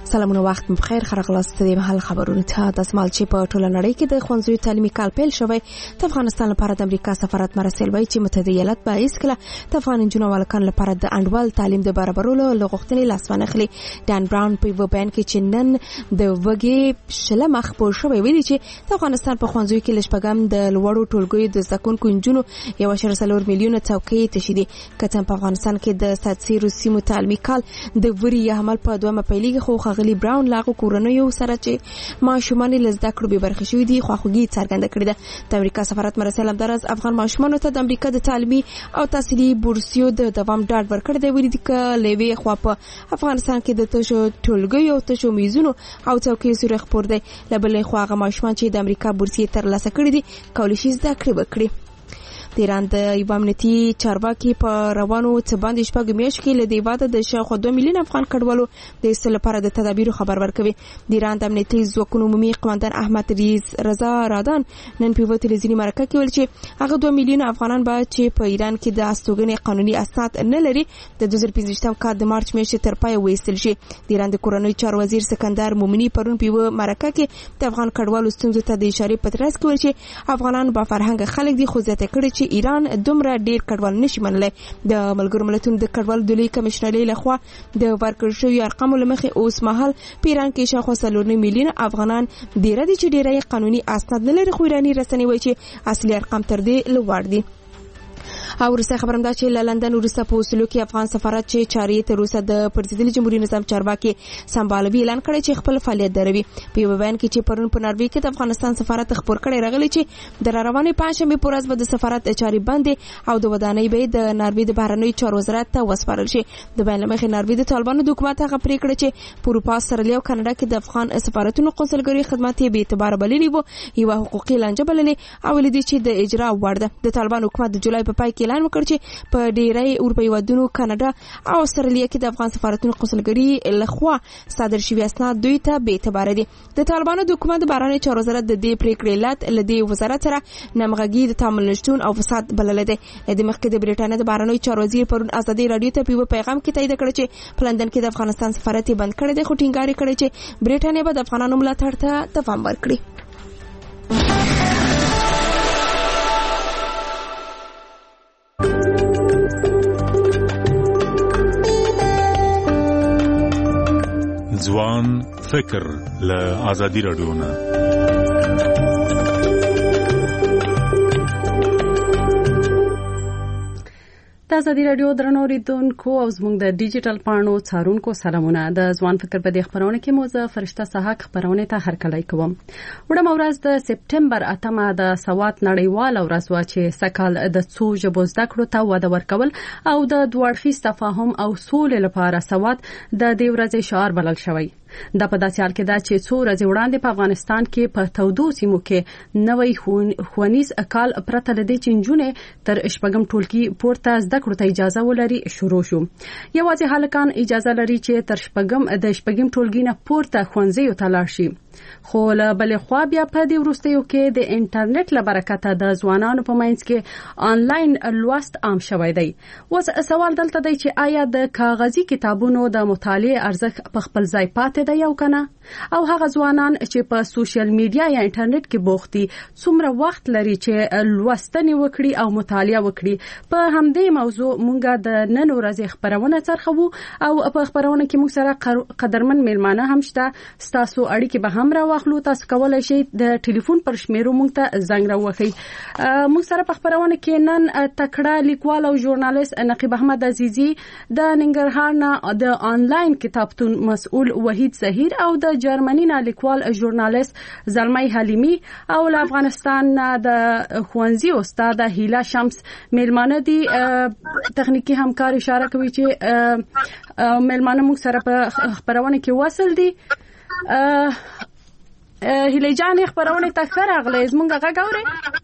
سلامونه وخت بخیر خرغلاست د محل خبرونه ته د اسمال چې په ټوله نړۍ کې د ښوونځیو تعلیمي کال پیل شوی د افغانستان لپاره د امریکا سفارت مرسل وایي چې متحده ایالات به هیڅکله د افغان نجونو او هلکانو لپاره د انډول تعلیم د برابرولو له غوښتنې لاس وانه اخلي. ډان براون په یوه بیان کې چې نن د وږي شلمه خپور شوی ویلي چې د افغانستان په ښوونځیو کې له شپږم د لوړو ټولګیو د زده کوونکو نجونو 1.4 میلیونه څوکۍ تشي دي. که څه په افغانستان کې د ساتسیرو سیمو تعلیمي کال د وری عمل په دومره پیلېږي، خو خغلی براون لاغو کورنیو سره چې ماشومان له زده کړو به برخه شوي دي خواخوږي څرګنده کړې ده. د امریکا سفارت مرسل همدارس افغان ماشومانو ته د امریکا د تعلیمي او تحصیلي بورسیو د دوام ډاډ ورکړی دی. ویلي دي چې لوی خوا په افغانستان کې د تشو ټولګیو او تشو میزونو او څوکۍ سره خپور دی. له بلې خوا هغه ماشومان چې د امریکا بورسیې ترلاسه کړي دي کولی شي زده کړې وکړي. د ایران د یو امنیتي چارواکي په روانو څه باندې شپږ میاشتې کې له دې واده د شاوخوا 2 میلیون افغان کډوالو د ایستلو لپاره د تدابیرو خبر ورکوي. د ایران د امنیتي ځواکونو عمومي قومندان احمد رضا رادان نن په یوه تلویزیوني مرکه کې ویل چې هغه 2 میلیون افغانان به چې په ایران کې د استوګنې قانوني اسناد نه لري د 2015 کال د مارچ میاشتې تر پای وایستل شي. د ایران د کورنۍ چارو وزیر سکندر مومنی پرون په یوه مرکه کې د افغان کډوالو ستونزو ته د اشارې په ترڅ کې ویل چې افغانان با فرهنګ خلک دي، خو زیاته کړي چې ایران دومره ډیر کډوال نشي منلای. د ملګرو ملتونو د کډوالو د لوی کمشنرۍ لخوا د ورکړل شوی ارقامو لمخې اوس مهال په ایران کې شاوخوا 4 میلیون افغانان ډیر دي چې ډیری قانوني اسناد نه لري، خو ایراني رسنۍ وایي چې اصلي ارقام تر دې لوړ دي. او وروسته خبرم دا چې لندن وروسته په اوسلو کې افغان سفارت چې چارې تر اوسه د پرتګالي جمهوریت نظام چارواکي سمبالوي اعلان کړی چې خپل فعالیت دروي. په یو بیان کې چې پرون په ناروې کې د افغانستان سفارت خبر کړی راغلی چې د روانې پنځمې په ورځ به د سفارت چارې بندې او د ودانۍ به د ناروې د بهرنیو چارو وزارت ته وسپارل شي. د بیان لمخې ناروې د طالبانو د حکومت هغه پریکړه چې په اروپا، استرالیا او کاناډا کې د افغان سفارتونو قونسلګري خدمات به اعتبار بللي وو یو حقوقي لانجه بللې او لیدي چې د اجرا وړ ده. د طالبان حکومت د جولای په پای کې اعلان وکړ چې په ډیری اروپایي ودونو، کاناډا او استرالیا کې د افغان سفارتونو قونسلګري لخوا صادر شوی اسناد دوی ته به اعتبار دي. د طالبانو د حکومت بهرنیو چارو وزارت د دې پریکړې علت له دې وزارت سره نمغږي د تعامل نشټون او فساد بلل دي. د مخکې د بریټانیا د بهرنیو چارو وزیر پرون ازادي رادیو ته په پیغام کې تایید کړ چې په لندن کې د افغانستان سفارت بند کړی دی، خو ټینګار کړی چې بریټانیا به د افغانانو ملاتړ ته دوام ورکړي. ځوان فکر له ازادي رادیو نه. د ازادي رادیو درنو اوریدونکو او زموږ د ډیجیټل پاڼو څارونکو سلامونه. د ځوان فکر په دې خبرونه کې موزه فرشته سحق خبرونه ته هرکلی کوم. وړم ورځ د سپټمبر 8 د سواد نړیوال ورځ وا چې سکهال د څو ژبو زده کړو ته وده ورکول او د دوړخیز تفاهم او سولې لپاره سواد د دې ورځې شعار بلل شوی. دا په داسې حال کې دا چې څو ورځې وړاندې په افغانستان کې په تودو سیمو کې نوې ښوونیز کال پرته لدې چې نجونې تر شپږم ټولګي پورته زده کړو ته اجازه ولري شروع شو. یوازې هلکان اجازه لري چې تر شپږم ټولګي نه پورته ښوونځیو ته لاړ شي. خو له بلې خوا بیا په دې وروستیو کې د انټرنیټ له برکته د ځوانانو په منځ کې آنلاین لوست عام شوی دی. اوس سوال دلته دی چې آیا د کاغذي کتابونو د مطالعې ارزښت په خپل ځای پاتې دی او کنه؟ او هغه ځوانان چې په سوشل میډیا یا انټرنیټ کې بوخت دي څومره وخت لري چې لوستنې وکړي او مطالعه وکړي؟ په همدې موضوع مونږ د نن ورځې خبرونه څرخو او په خبرونه کې موږ سره قدرمن میلمانه هم شته. ستاسو اړیکې به هم راواخلو. تاسو کولای شئ د ټلیفون پر شمیرو موږ ته زنګ راوخی. موږ سره په خبرونه کې نن تکړه لیکوال او ژورنالیست نقیب احمد عزیزی د ننګرهار نه د آنلاین کتابتون مسؤل وحید ظهیر او د جرمني نه لیکوال ژورنالیست زلمي حلیمی او له افغانستان نه د ښوونځي استاد هیله شمس میلمانه دي. تخنیکی همکار اشاره کوي چې میلمانه موږ سره په خبرونه کې وصل دي. هیله جان خبرونه ته ښه راغلی. زمونږ غږ اورئ؟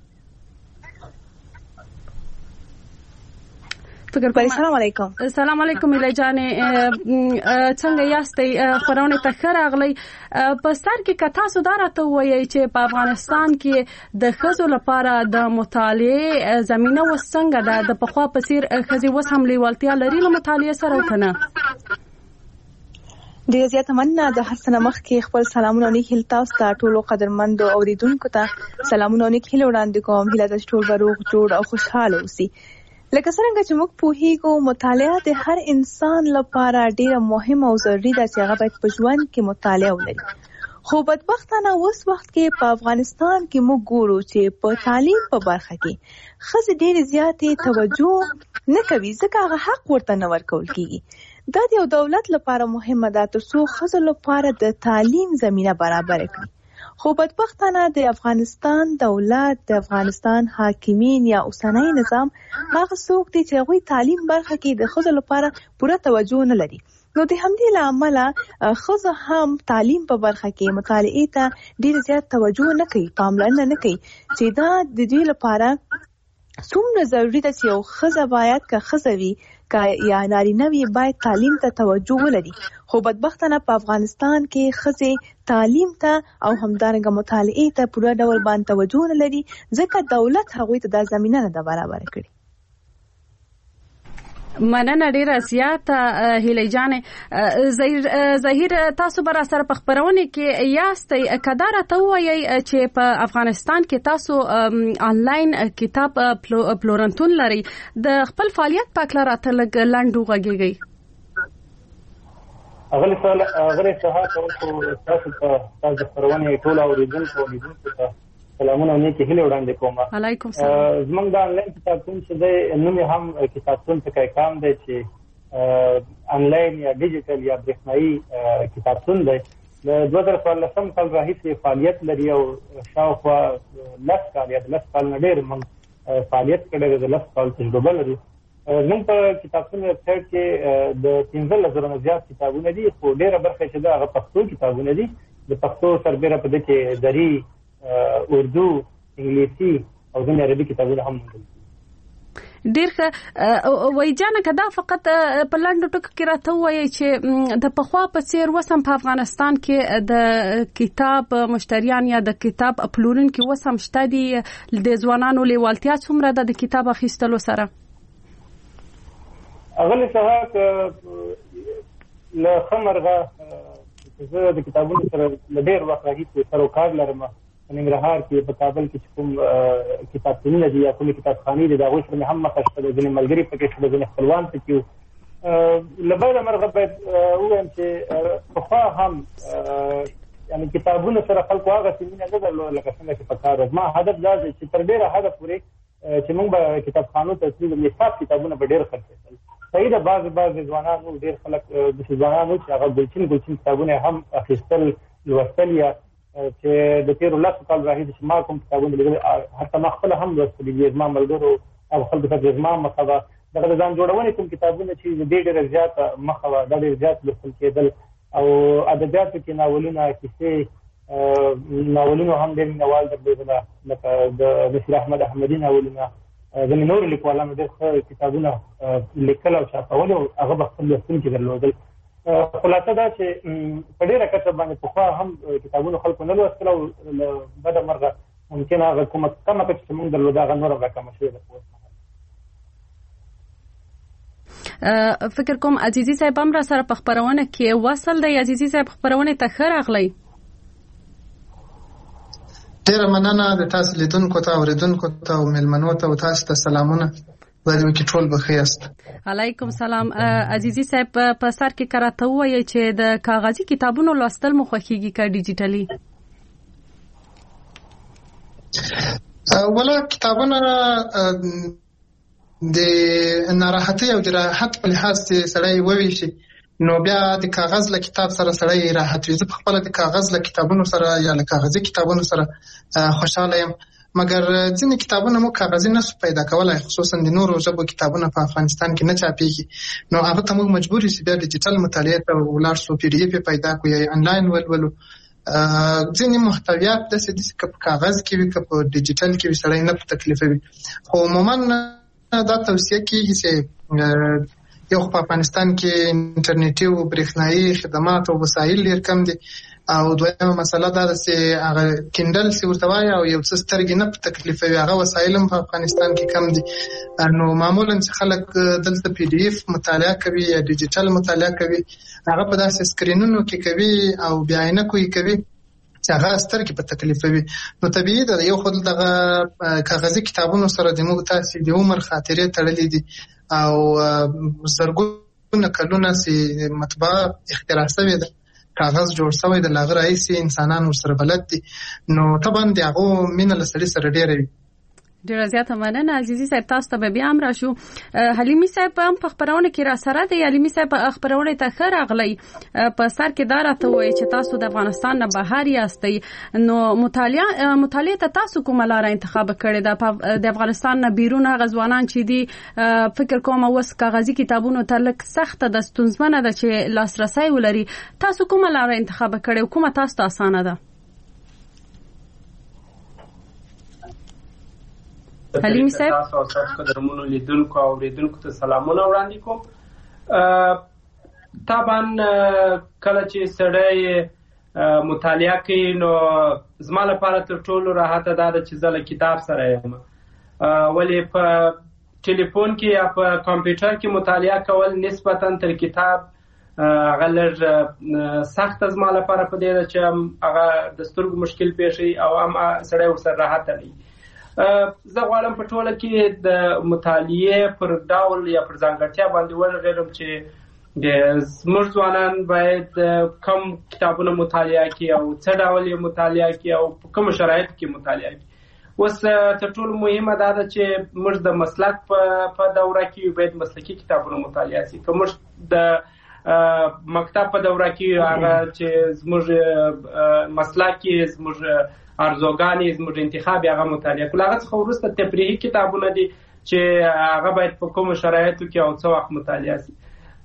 السلام علیکم. السلام علیکم هیله جان، څنګه یاستئ؟ خبرونه ته ښه راغلی. په سر کې که تاسو دا راته ووایئ چې په افغانستان کې د ښځو لپاره د مطالعې زمینه اوس څنګه ده؟ د پخوا په څېر ښځې اوس هم لیوالتیا لري له مطالعې سره او که نه؟ ډیره زیاته مننه. د هر څه نه مخکې خپل سلامونه نیک هیله تاسو ته ټولو قدرمندو اوریدونکو ته سلامونه نیک هیله وړاندې کوم. هیله ده چې ټول به روغ جوړ او خوشحاله اوسئ. لکه څنګه چې موږ پوهیږو مطالعه د هر انسان لپاره ډیره مهمه او ضروري ده چې هغه باید په ژوند کې مطالعه ولري. خو بدبختانه اوس وخت کې په افغانستان کې موږ ګورو چې په تعلیم په برخه کې ښځې ډېرې زیاتې توجه نه کوي ځکه هغه حق ورته نه ورکول کیږي. دا د یو دولت لپاره مهمه ده ترڅو ښځو لپاره د تعلیم زمینه برابر کړي. خو بدبختانه د افغانستان دولت، د افغانستان حاکمین یا اوسنی نظام هغه څوک دي چې هغوی تعلیم برخه کې د ښځو لپاره پوره توجه نه لري. نو د همدې له امله ښځو هم تعلیم په برخه کې مطالعې ته ډېر زیات توجه نه کوي، پاملرنه نه کوي چې دا د دوی لپاره څومره ضروري ده چې یو ښځه باید که ښځه وي که یا نارینه وي باید تعلیم ته توجه ولري. خو بدبختانه په افغانستان کې ښځې تعلیم ته او همدارنګه مطالعې ته پوره ډول باندې توجه نه لري ځکه دولت هغوی ته دا زمینه نه ده برابره کړې. مننه ډیره زیاته هیلې جانې. ظهیر تاسو به راسره په خپرونه کې یاستئ، کدا راته ووایئ چې په افغانستان کې تاسو آنلاین کتاب پلورنتون لرئ، د خپل فعالیت په اړه راته لږ لنډ وغږیږئ. اغلی صحه تاسو ته تاسو خپرونه ټول اوریدونکو ته سلامونه او نیکی هیله وړاندې کوم. علیکم سلام. زمونږ د آنلاین کتابتون چې دی نوم هم کتابتون څخه کام دی چې آنلاین یا ډیجیټل یا برېښنایي کتابتون دی. د 2014 کال راهیسې فعالیت لري او شاوخوا 10 کال یا 10 کال نه ډېر موږ فعالیت کړی دی، 10 کال تجربه لري. زموږ په کتابتون ویبسایټ کې د 15,000 نه زیات کتابونه دي، خو ډېره برخه چې ده هغه پښتو کتابونه دي. د پښتو سربېره په دې کې دري، اردو، انګلیسي او ځینې عربي کتابونه هم موجود دي. ډېر ښه. وایي جانه که دا فقط په لنډو ټکو کې راته ووایئ چې د پخوا په څېر اوس هم په افغانستان کې د کتاب مشتریان یا د کتاب پلورونکي اوس هم شته دي، د ځوانانو لیوالتیا څومره ده د کتاب اخیستلو سره؟ اغلی صحه له ښه مرغه زه د کتابونو سره له ډېر وخت راهیسې سروکار لرم. په ننګرهار کې په کابل کې چې کوم کتابتونونه دي یا کومې کتابخانې دي د هغوی سره مې هم مخه شته، ځینې ملګري پکې شته، ځینې خپلوان پکې وو. له بله مرغه باید ووایم چې پخوا هم یعنې کتابونو سره خلکو هغسې مینه نه درلوده لکه څنګه چې په کار. زما هدف دا دی چې تر ډېره حده پورې چې موږ به کتابخانو ته تللو نصاب کتابونه به ډېر خرڅېدل. صحیح ده، بعضې ځوانانو ډېر خلک داسې ځوانان وو چې هغه ګلچین کتابونه هم اخیستل، لوستل، یا چې د تېرو 10 کال راهیسې چې ما کوم کتابونه لیدل حتی ما خپله هم لوستلي دي. زما ملګرو او خلکو ته زما مخه وه دغه د ځان جوړونې کوم کتابونه چې د دې ډېره زیاته مخه وه، دا ډېر زیات لوستل کېدل. او ادبیاتو کې ناولونه، کیسې، ناولونو هم ډېر مینهوال درلودله لکه د نصیر احمد احمدي ناولونه، ځینې نورو لیکوالانو ډېر ښه کتابونه لیکل او چاپول او هغه به خپل لوستونکي درلودل. خلاصه دا چې په ډېره کچه باندې پخوا هم کتابونو خلکو نه لوستل او له بده مرغه ممکن هغه کومه کمه کچه چې موږ درلوده هغه نوره راکمه شوې ده. فکر کوم عزیزي صاحب هم را سره په خپرونه کې وصل دی. عزیزي صاحب خپرونه ته ښه راغلی. ډېره مننه د تاسو لیدونکو ته، اورېدونکو ته او مېلمنو ته او تاسو ته سلامونه. باید وکړي ټول به ښه یاست. علیکم سلام. عزیزي صاحب په سر کې که راته ووایئ چې د کاغذي کتابونو لوستل مو خوښېږي که ډیجیټلي؟ ولا کتابونه د ناراحتۍ او د راحت په لحاظ چې سړی وویشي نو بیا د کاغذ له کتاب سره سړی راحت وي. زه په خپله د کاغذ له کتابونو سره یا له کاغذي کتابونو سره خوشحاله یم، مګر ځینې کتابونه مو کاغذي نسو پیدا کولای، خصوصا د نورو ژبو کتابونه په افغانستان کې نه چاپېږي. نو هغه ته موږ مجبور یو چې بیا ډیجیټل مطالعې ته ولاړ شو، پی ډي اف یې پیدا کړو یا آنلاین ولولو. ځینې محتویات داسې دي چې که په کاغذ کې وي که په ډیجیټل کې وي سړی نه په تکلیفوي. خو عموما دا توصیه کېږي چې یو په افغانستان کې انټرنیټي او برېښنایي خدمات او وسایل ډېر کم دي او دویمه مسله دا ده چې هغه کینډل چې ورته وایي او یو څه سترګې نه تکلیفوي هغه وسایل هم په افغانستان کې کم دي. نو معمولا چې خلک دلته پی ډي اف مطالعه کوي یا ډیجیټل مطالعه کوي هغه په داسې سکرینونو کې کوي او بیا عینکو یې کوي چې هغه سترګې په تکلیفوي. نو طبیعي ده یو خو دغه کاغذي کتابونو سره د موږ تاسې د عمر خاطرې تړلې دي او زرګونه کلونه چې مطبعه اختراع شوې ده کاغذ جوړ شوی د لاغه رئیسي انسانان ورسره بلد دي نو طبعا د هغه مینه له سړي سره ډېره وي. ډېره زیاته مننه عزیزي صاحب تاسو ته بیا هم راشو. حلیمي صاحب هم په خبرونه کې را سره دی. حلیمي صاحب خبرونه ته ښه راغلی په سر کې دا راته وایي چې تاسو د افغانستان نه بهر یاستئ نو مطالعه ته تاسو کومه لاره انتخاب کړې ده د افغانستان نه بیرون هغه ځوانان چې دي فکر کوم اوس کاغذي کتابونو ته لږ سخته ده ستونزمنه ده چې لاسرسی ولري تاسو کومه لاره انتخاب کړې او کومه تاسو ته اسانه ده؟ حلیمي صاحب تاسو او تاسو قدرمنو لیدونکو او اوریدونکو ته سلامونه وړاندې کوم. طبعا کله چې سړی مطالعه کوي نو زما لپاره تر ټولو راحته دا ده چې زه له کتاب سره یم ولې په ټلیفون کې یا په کمپیوټر کې مطالعه کول نسبتا تر کتاب هغه لږ سخته زما لپاره په دې ده چې هغه د سترګو مشکل پیښي او هم سړی ورسره راحته نه وي. زه غواړم په ټوله کې د مطالعې پر ډول یا پر ځانګړتیا باندې ورغېږم چې زموږ ځوانان باید کم کتابونه مطالعه کړي او څه ډول یې مطالعه کړي او په کومو شرایطو کې مطالعه کړي. اوس تر ټولو مهمه دا ده چې موږ د مسلک په دوره کې باید مسلکي کتابونه مطالعه شي. که موږ د مکتب په دوره کې هغه چې زموږ مسلک کې زموږ ارزوګانې زموږ انتخاب هغه مطالعه کول هغه څخه وروسته تفریحي کتابونه دي چې هغه باید په کومو شرایطو کې او څه وخت مطالعه شي.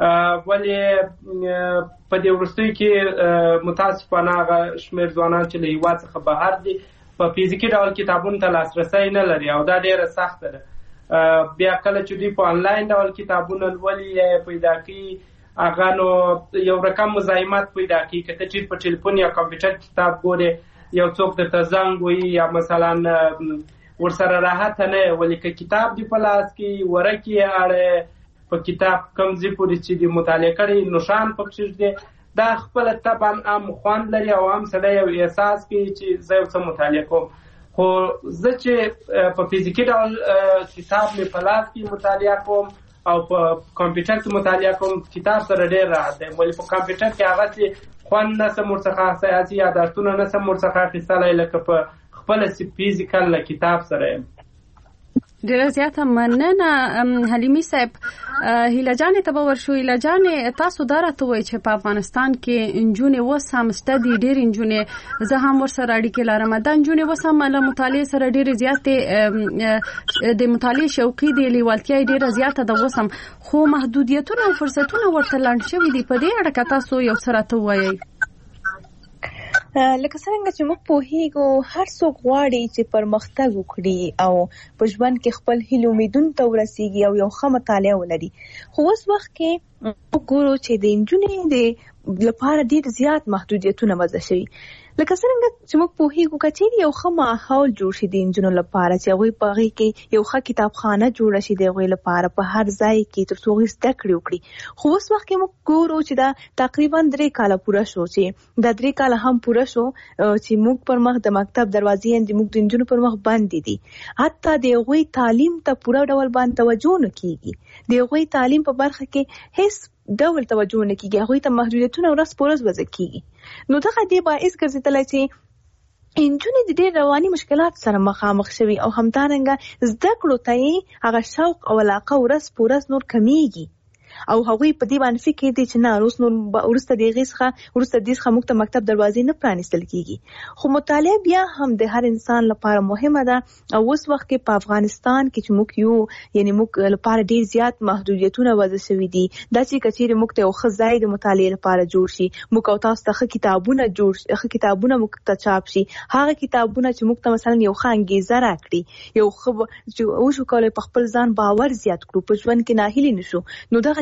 ولې په دې وروستیو کې متاسفانه هغه شمېر ځوانان چې له هېواد څخه بهر دي په فزیکي ډول کتابونو ته لاسرسی نه لري او دا ډېره سخته ده. بیا کله چې دوی په انلاین ډول کتابونه لولي یا پیدا کوي هغه نو یو رقم مزاحمت پیدا کوي. که ته چیرې په ټلیفون یا کمپیوټر کتاب ګورې یو څوک درته زنګ وي یا مثلا ورسره راحته نه ولې که کتاب دی په لاس کې ورکې یې اړه په کتاب کم ځای پورې چې دی مطالعه کړی نشان پکې دی دا خپله طبعا هم خوند لري او هم سړی یو احساس کوي چې زه یو څه مطالعه کوم. خو زه چې په فزیکي ډول کتاب مې په لاس کې مطالعه کوم او په کمپیوټر کې مطالعه کوم کتاب سره ډېر راحت دی ولې په کمپیوټر کې هغه چې خوند نسم ورڅخه سیاسي یادښتونه نسم ورڅخه اخیستلی لکه په خپله فزیکل له کتاب سره یم. ډېره زیاته مننه حلیمي صاحب. هیله جانې ته به ورشو. هیله جانې تاسو دا راته وایئ چې په افغانستان کې نجونې اوس هم شته دي ډېرې نجونې زه هم ورسره اړیکې لرم دا نجونې اوس هم له مطالعې سره ډېرې زیاتې د مطالعې شوقي دي لیوالتیا یې ډېره زیاته ده اوس هم خو محدودیتونه او فرصتونه ورته لنډ شوي دي. په دې اړه که تاسو یو څه راته ووایئ. لکه څنګه چې موږ پوهیږو هر څوک غواړي چې پرمختګ وکړي او په ژوند کې خپل هیلو امیدونو ته ورسیږي او یو ښه مطالعه ولري. خو اوس وخت کې وګورو چې د نجونې د لپاره ډېر زیات محدودیتونه وضع شوي. لکه څنګه چې موږ پوهیږو که چیرې یو ښه ماحول جوړ شي د نجونو لپاره چې هغوی په هغې کې یو ښه کتابخانه جوړه شي د هغوی لپاره په هر ځای کې تر څو هغوی زده کړې وکړي. خو اوس وخت کې موږ ګورو چې دا تقریبا 3 کاله پوره شو چې دا 3 کاله هم پوره شو چې موږ پر مخ د مکتب دروازې موږ د نجونو پر مخ بندې دي. حتی د هغوی تعلیم ته پوره ډول باندې توجه نه کیږي. د هغوی تعلیم په برخه کې هیڅ ډول توجه نه کیږي. هغوی ته محدودیتونه ورځ په ورځ وضع کیږي. نو دغه دې باعث ګرځېدلی چې نجونې د ډېر رواني مشکلات سره مخامخ شوي او همدارنګه زده کړو ته یې هغه شوق او علاقه ورځ په ورځ نور کمیږي او هغوی په دې باندې فکر دي چې نه اوس نور وروسته د هغې څخه موږ ته مکتب دروازې نه پرانیستل کیږي. خو مطالعه بیا هم د هر انسان لپاره مهمه ده او اوس وخت کې په افغانستان کې چې موږ یعنې موږ لپاره ډېر زیات محدودیتونه وضع شوي دي. دا چې که چیرې موږ ته یو ښه ځای د مطالعې لپاره جوړ شي موږ او تاسو ته ښه کتابونه موږ ته چاپ شي هغه کتابونه چې موږ ته مثلا یو ښه انګیزه راکړي یو ښه چې وشو کولی په خپل ځان باور زیات کړو په ژوند کې ناهیلي نشو نو دغه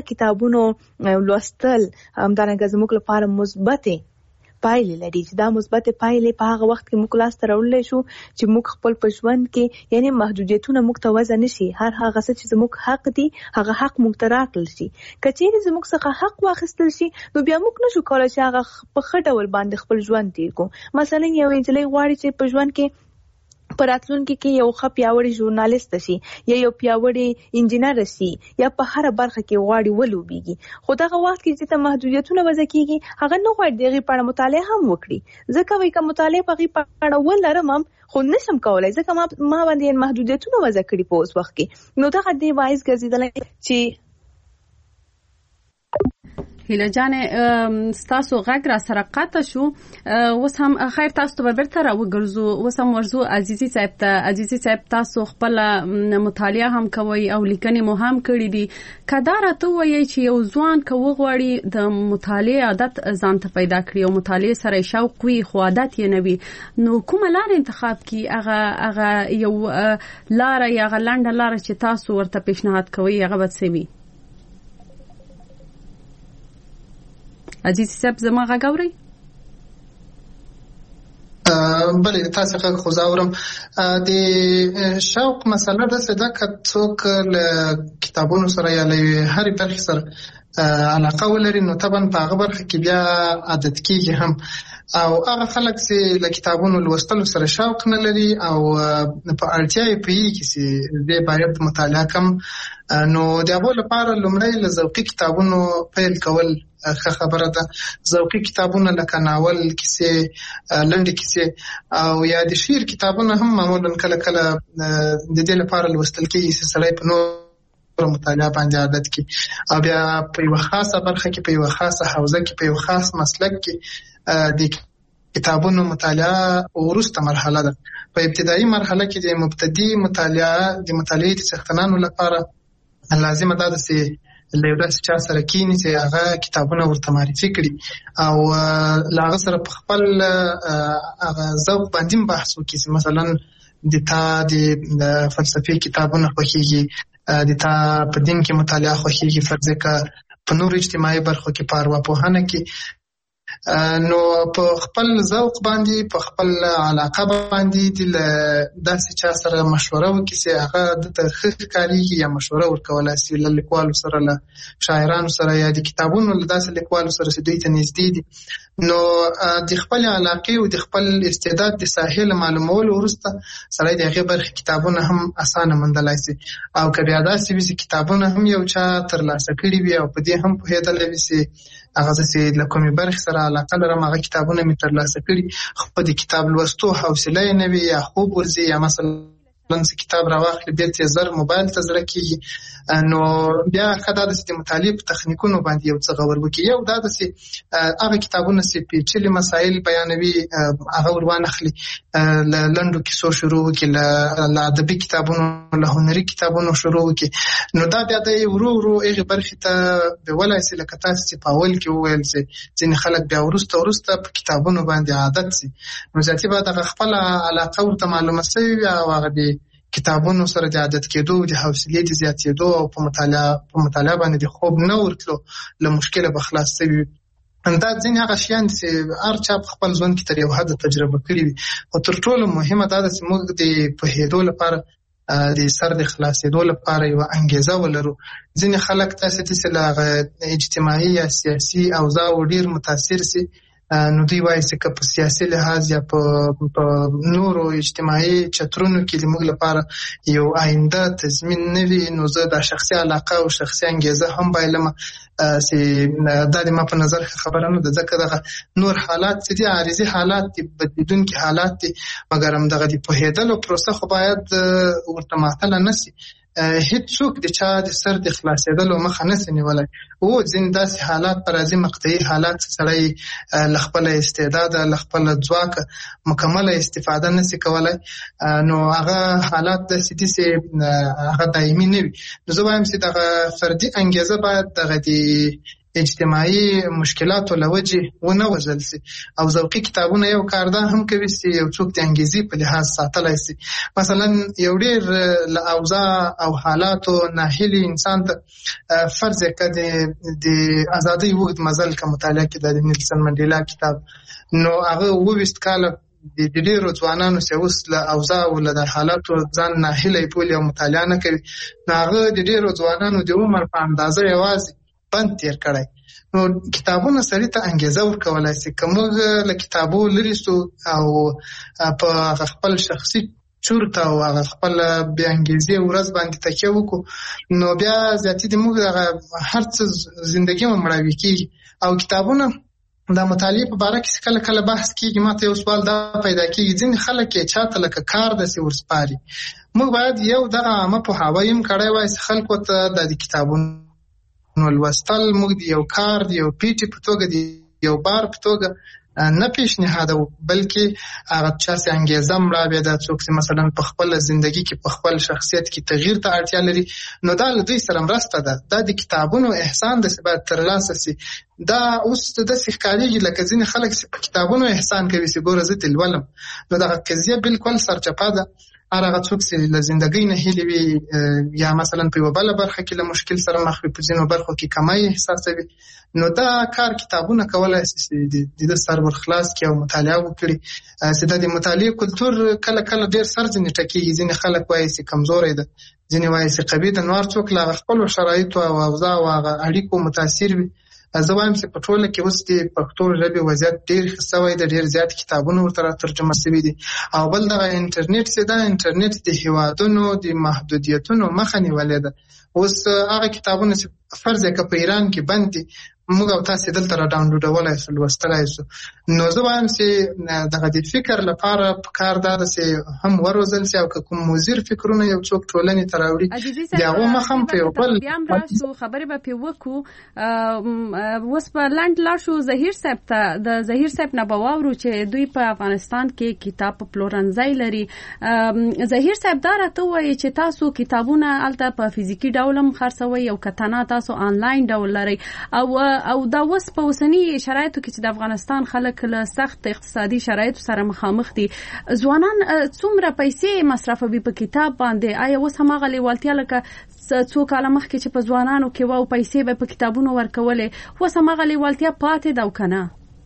کتابونو لوستل همدارنګه زموږ لپاره مثبت پایلې لري چې دا مثبت پایلې په هغه وخت کې موږ لاسته راوړلی شو چې موږ خپل په ژوند کې یعنی محدودیتونه موږ ته وضع نشي هر هغه څه چې زموږ حق دي هغه حق موږ ته راکړل شي که چیرې زموږ څخه حق واخیستل شي نو بیا موږ نشو کولی چې هغه په ښه ډول باندې خپل ژوند تیر کړو مثلا یو نجلۍ غواړي چې په ژوند کې په راتلونکي کې یو ښه پیاوړی ژورنالیست شي یا یو پیاوړی انجینر شي یا په هر برخه کې غواړي ولوبېږي خو دغه وخت کې چې ته محدودیتونه وضع کیږي هغه نه غواړي د هغې په اړه مطالعه هم وکړي ځکه وایي که مطالعه په هغې په اړه ولرم هم خو نشم کولی ځکه ما باندې محدودیتونه وضع کړي په اوس وخت کې نو دغه دې باعث ګرځېدلی چې هیله جانې ستاسو غږ را سره قطع شو اوس هم خیر تاسو ته به بیرته راوګرځو اوس هم ورځو عزیزي صاحب تاسو خپل مطالعه هم کوئ او لیکنې مو هم کړې دي که دا راته ووایئ چې یو ځوان که وغواړي د مطالعې عادت ځان ته پیدا کړي او مطالعې سره شوق وي خو عادت یې نه وي نو کومه لاره انتخاب کړي هغه یو لاره یا هغه لنډه لاره چې تاسو ورته پیشنهاد کوئ هغه به څه وي عزیز صاحب زما غږ اورئ بلې تاسو غږ خو زه اورم د شوق مسله داسې ده که څوک له کتابونو سره یا له هرې برخې سره علاقه ولري نو طبعا په هغه برخه کې بیا عادت کېږي هم او هغه خلک چې له کتابونو لوستلو سره شوق نه لري او په اړتیا یې پوهېږي چې دی باید مطالعه کم نو د هغو لپاره لومړی له ذوقي کتابونو پیل کول ښه خبره ده ذوقي کتابونه لکه ناول کیسې لنډې کیسې او یا د شعر کتابونه هم معمولا کله کله د دې لپاره لوستل کېږي چې سړی په نور مطالعه باندې عادت کړي او بیا په یوه خاصه برخه کې په یوه خاصه حوزه کې په یو خاص مسلک کې د کتابونو مطالعه وروسته مرحله ده په ابتدایي مرحله کې د مبتدي مطالعه د مطالعې د څښتنانو لپاره لازمه ده چې له یو داسې چا سره کینی چې هغه کتابونه ورته معرفي کړي او له هغه سره په خپل هغه ذوق باندې بحث وکړي چې مثلا د تا د فلسفي کتابونه خوښېږي د تا په دین کې مطالعه خوښېږي فرض که په نور اجتماعي برخو کې په ارواپوهنه کې نو په خپل ذوق باندې په خپل علاقه باندې د داسې چا سره مشوره وکړي چې هغه دته ښه ښکارېږي یا مشوره ورکولی شي له لیکوالو سره له شاعرانو سره یا د کتابونو له داسې لیکوالو سره چې دوی ته نږدې دي نو د خپل علاقې او د خپل استعداد د ساحې له معلومولو وروسته سړی د هغې برخې کتابونه هم اسانه موندلی شي او که بیا داسې وي چې کتابونه هم یو چا ترلاسه کړي وي او په دې هم پوهېدلی وي چې هغه چې له کومې برخې سره علاقه لرم هغه کتابونه مې ترلاسه کړي خو د کتاب لوستو حوصله یې نه وي یا خوب ورځي یا مثلا کتاب راواخلي بېرته یې زر موبایل ته زړه کېږي نو بیا ښه دا ده چې د مطالعې په تخنیکونو باندې یو څه غور وکړي یو دا ده چې هغه کتابونه چې پیچلي مسایل بیانوي هغه ور وانخلي له لنډو کیسو شروع وکړي له ادبي کتابونو له هنري کتابونو شروع وکړي نو دا بیا د ورو ورو هغې برخې ته بیولی شي لکه تاسې چې په اول کې وویل چې ځینې خلک بیا وروسته په کتابونو باندې عادت شي نو ذاتي باید هغه خپله علاقه ورته معلومه شوې وي او هغه د کتابونو سره د عادت کېدو د حوصلې د زیاتېدو او په مطالعه باندې د خوب نه ورتلو له مشکله به خلاص شوي دا ځینې هغه شیان چې هر چا په خپل ژوند کې تر یو حده تجربه کړي وي خو تر ټولو مهمه دا ده چې موږ د پوهېدو لپاره د سر د خلاصېدو لپاره یوه انګېزه ولرو ځینې خلک داسې دي چې له هغه اجتماعي یا سیاسي اوضاعو ډېر متاثر شي نو دوی وایي چې که په سیاسي لحاظ یا په نورو اجتماعي چترونو کې د موږ لپاره یو آینده تضمین نه وي نو زه دا شخصي علاقه او شخصي انګېزه هم بایلم چې دا د ما په نظر خبره نه ده ځکه دغه نور حالات چې دي عارضي حالات دي بدلیدونکي حالات دي مګر همدغه د پوهېدلو پروسه خو باید ورته معطله نه شي هیڅوک د چا د سر د خلاصېدلو مخه نشي نیولی ځینې داسې حالات په راځي مقطعي حالات سړی له خپله استعداده له خپله ځواکه مکمله استفاده نشي کولی نو هغه حالات داسې دي چې هغه دایمي نه وي نو زه وایم چې دغه فردي انګېزه باید دغه د اجتماعي مشکلاتو لوجه ونه وژل سي او ذوقي کتابونه یو کار دا هم کوي چې یو څوک د انګیزي په لحاظ ساتلای سي. مثلا یو ډیر له اوضاع او حالاتو ناهیلي انسان ته فرض کړي د ازادۍ وخت مزل کا مطالعه کې د نیلسن منډیلا کتاب نو هغه 20 کاله د ډیرو ځوانانو چې اوس له اوضاع او له حالاتو ځان ناهیلي پولي او مطالعه نه کوي هغه د ډیرو ځوانانو د عمر په اندازه یوازې بند تیر کړی. نو کتابونه سړی ته انګیزه ورکولای شي. کومه له کتابو لري سو او په خپل شخصي چورته او خپل بیا انګیزه ورځ باندې تکیه وکړو نو بیا ذاتي د موږ هر څه ژوندۍ مړاوي کیږي. او کتابونه دا مطالعه په اړه کې کله کله بحث کیږي. ماته یو سوال دا پیدا کیږي ځین خلک یې چاته لکه کار د سی ورسپاري. موږ باید یو دغه عامه په هوایم کړای وای خلکو ته د کتابونو لوستل موږ دی یو کار دی یو پیټي په توګه دی یو بار په توګه نه پیشنهاد بلکې هغه چا چې انګیزه مړه بیا د څوک چې مثلا په خپل ژوندۍ کې په خپل شخصیت کې تغییر ته اړتیا لري نو دا له دوی سره مرسته ده. دا د کتابونو احسان د سبا ترلاسه سي. دا اوس د سخکاریږي لکه ځینې خلک چې په کتابونو احسان کوي چې ګوره زه تل ولم نو دا قضیه بالکل سرچپه ده. هغه څوک چې له ژوندۍ نه هیلې وي یا مثلا په یو بل برخه کې له مشکل سره مخ وي په ځینو برخو کې کمای احساسوي نو دا کار کتابونه کولای شي د سرور خلاص کې او مطالعه وکړي. چې د مطالعې کلچر کله کله ډیر سرځنی ټکیږي. ځینې خلک وایي چې کمزوري ده ځینې وایي چې قوي ده. نور څوک لا خپل شرایطو او اوضاع او اړیکو متاثر وي. زه وایم چې په ټوله کې اوس د پښتو ژبې وضعیت ډېر ښه سوی دی. ډېر زیات کتابونه ورته ترجمه شوي دي او بل دغه انټرنیټ چې دا انټرنیټ د هیوادونو د محدودیتونو مخه نیولې ده. اوس هغه کتابونه چې فرض یې که په ایران کې بند دي موږ او تاسو دلته را ډاونلوډولای شو لوستلای شو. نو زه وایم چې دغه د فکر لپاره پکار ده چې هم وروزل شي او کوم مضر فکرونه یو څوک ټولنې ته راوړي دغه مخم په یو بل بیا هم راسو خبرې به په وکړو. اوس په لاند لاړ شو ظهیر صاحب ته. د ظهیر صاحب نه به واورو چې دوی په افغانستان کې کتاب په پلورنځي لري. ظهیر صاحب دا راته وایي چې تاسو کتابونه الته په فزیکی ډول هم خرڅوي او کتنه تاسو آنلاین ډول لري او دا اوس په اوسنی شرایطو کې چې د افغانستان خلک له سخت اقتصادي شرایطو سره مخامخ دي ځوانان څومره پیسې مصرفوي په کتاب باندې؟ آیا اوس هم هغه لیوالتیا لکه څو کاله مخکې چې په ځوانانو کې وو پیسې به په کتابونو ورکولې اوس هم هغه لیوالتیا پاتې ده او کنه؟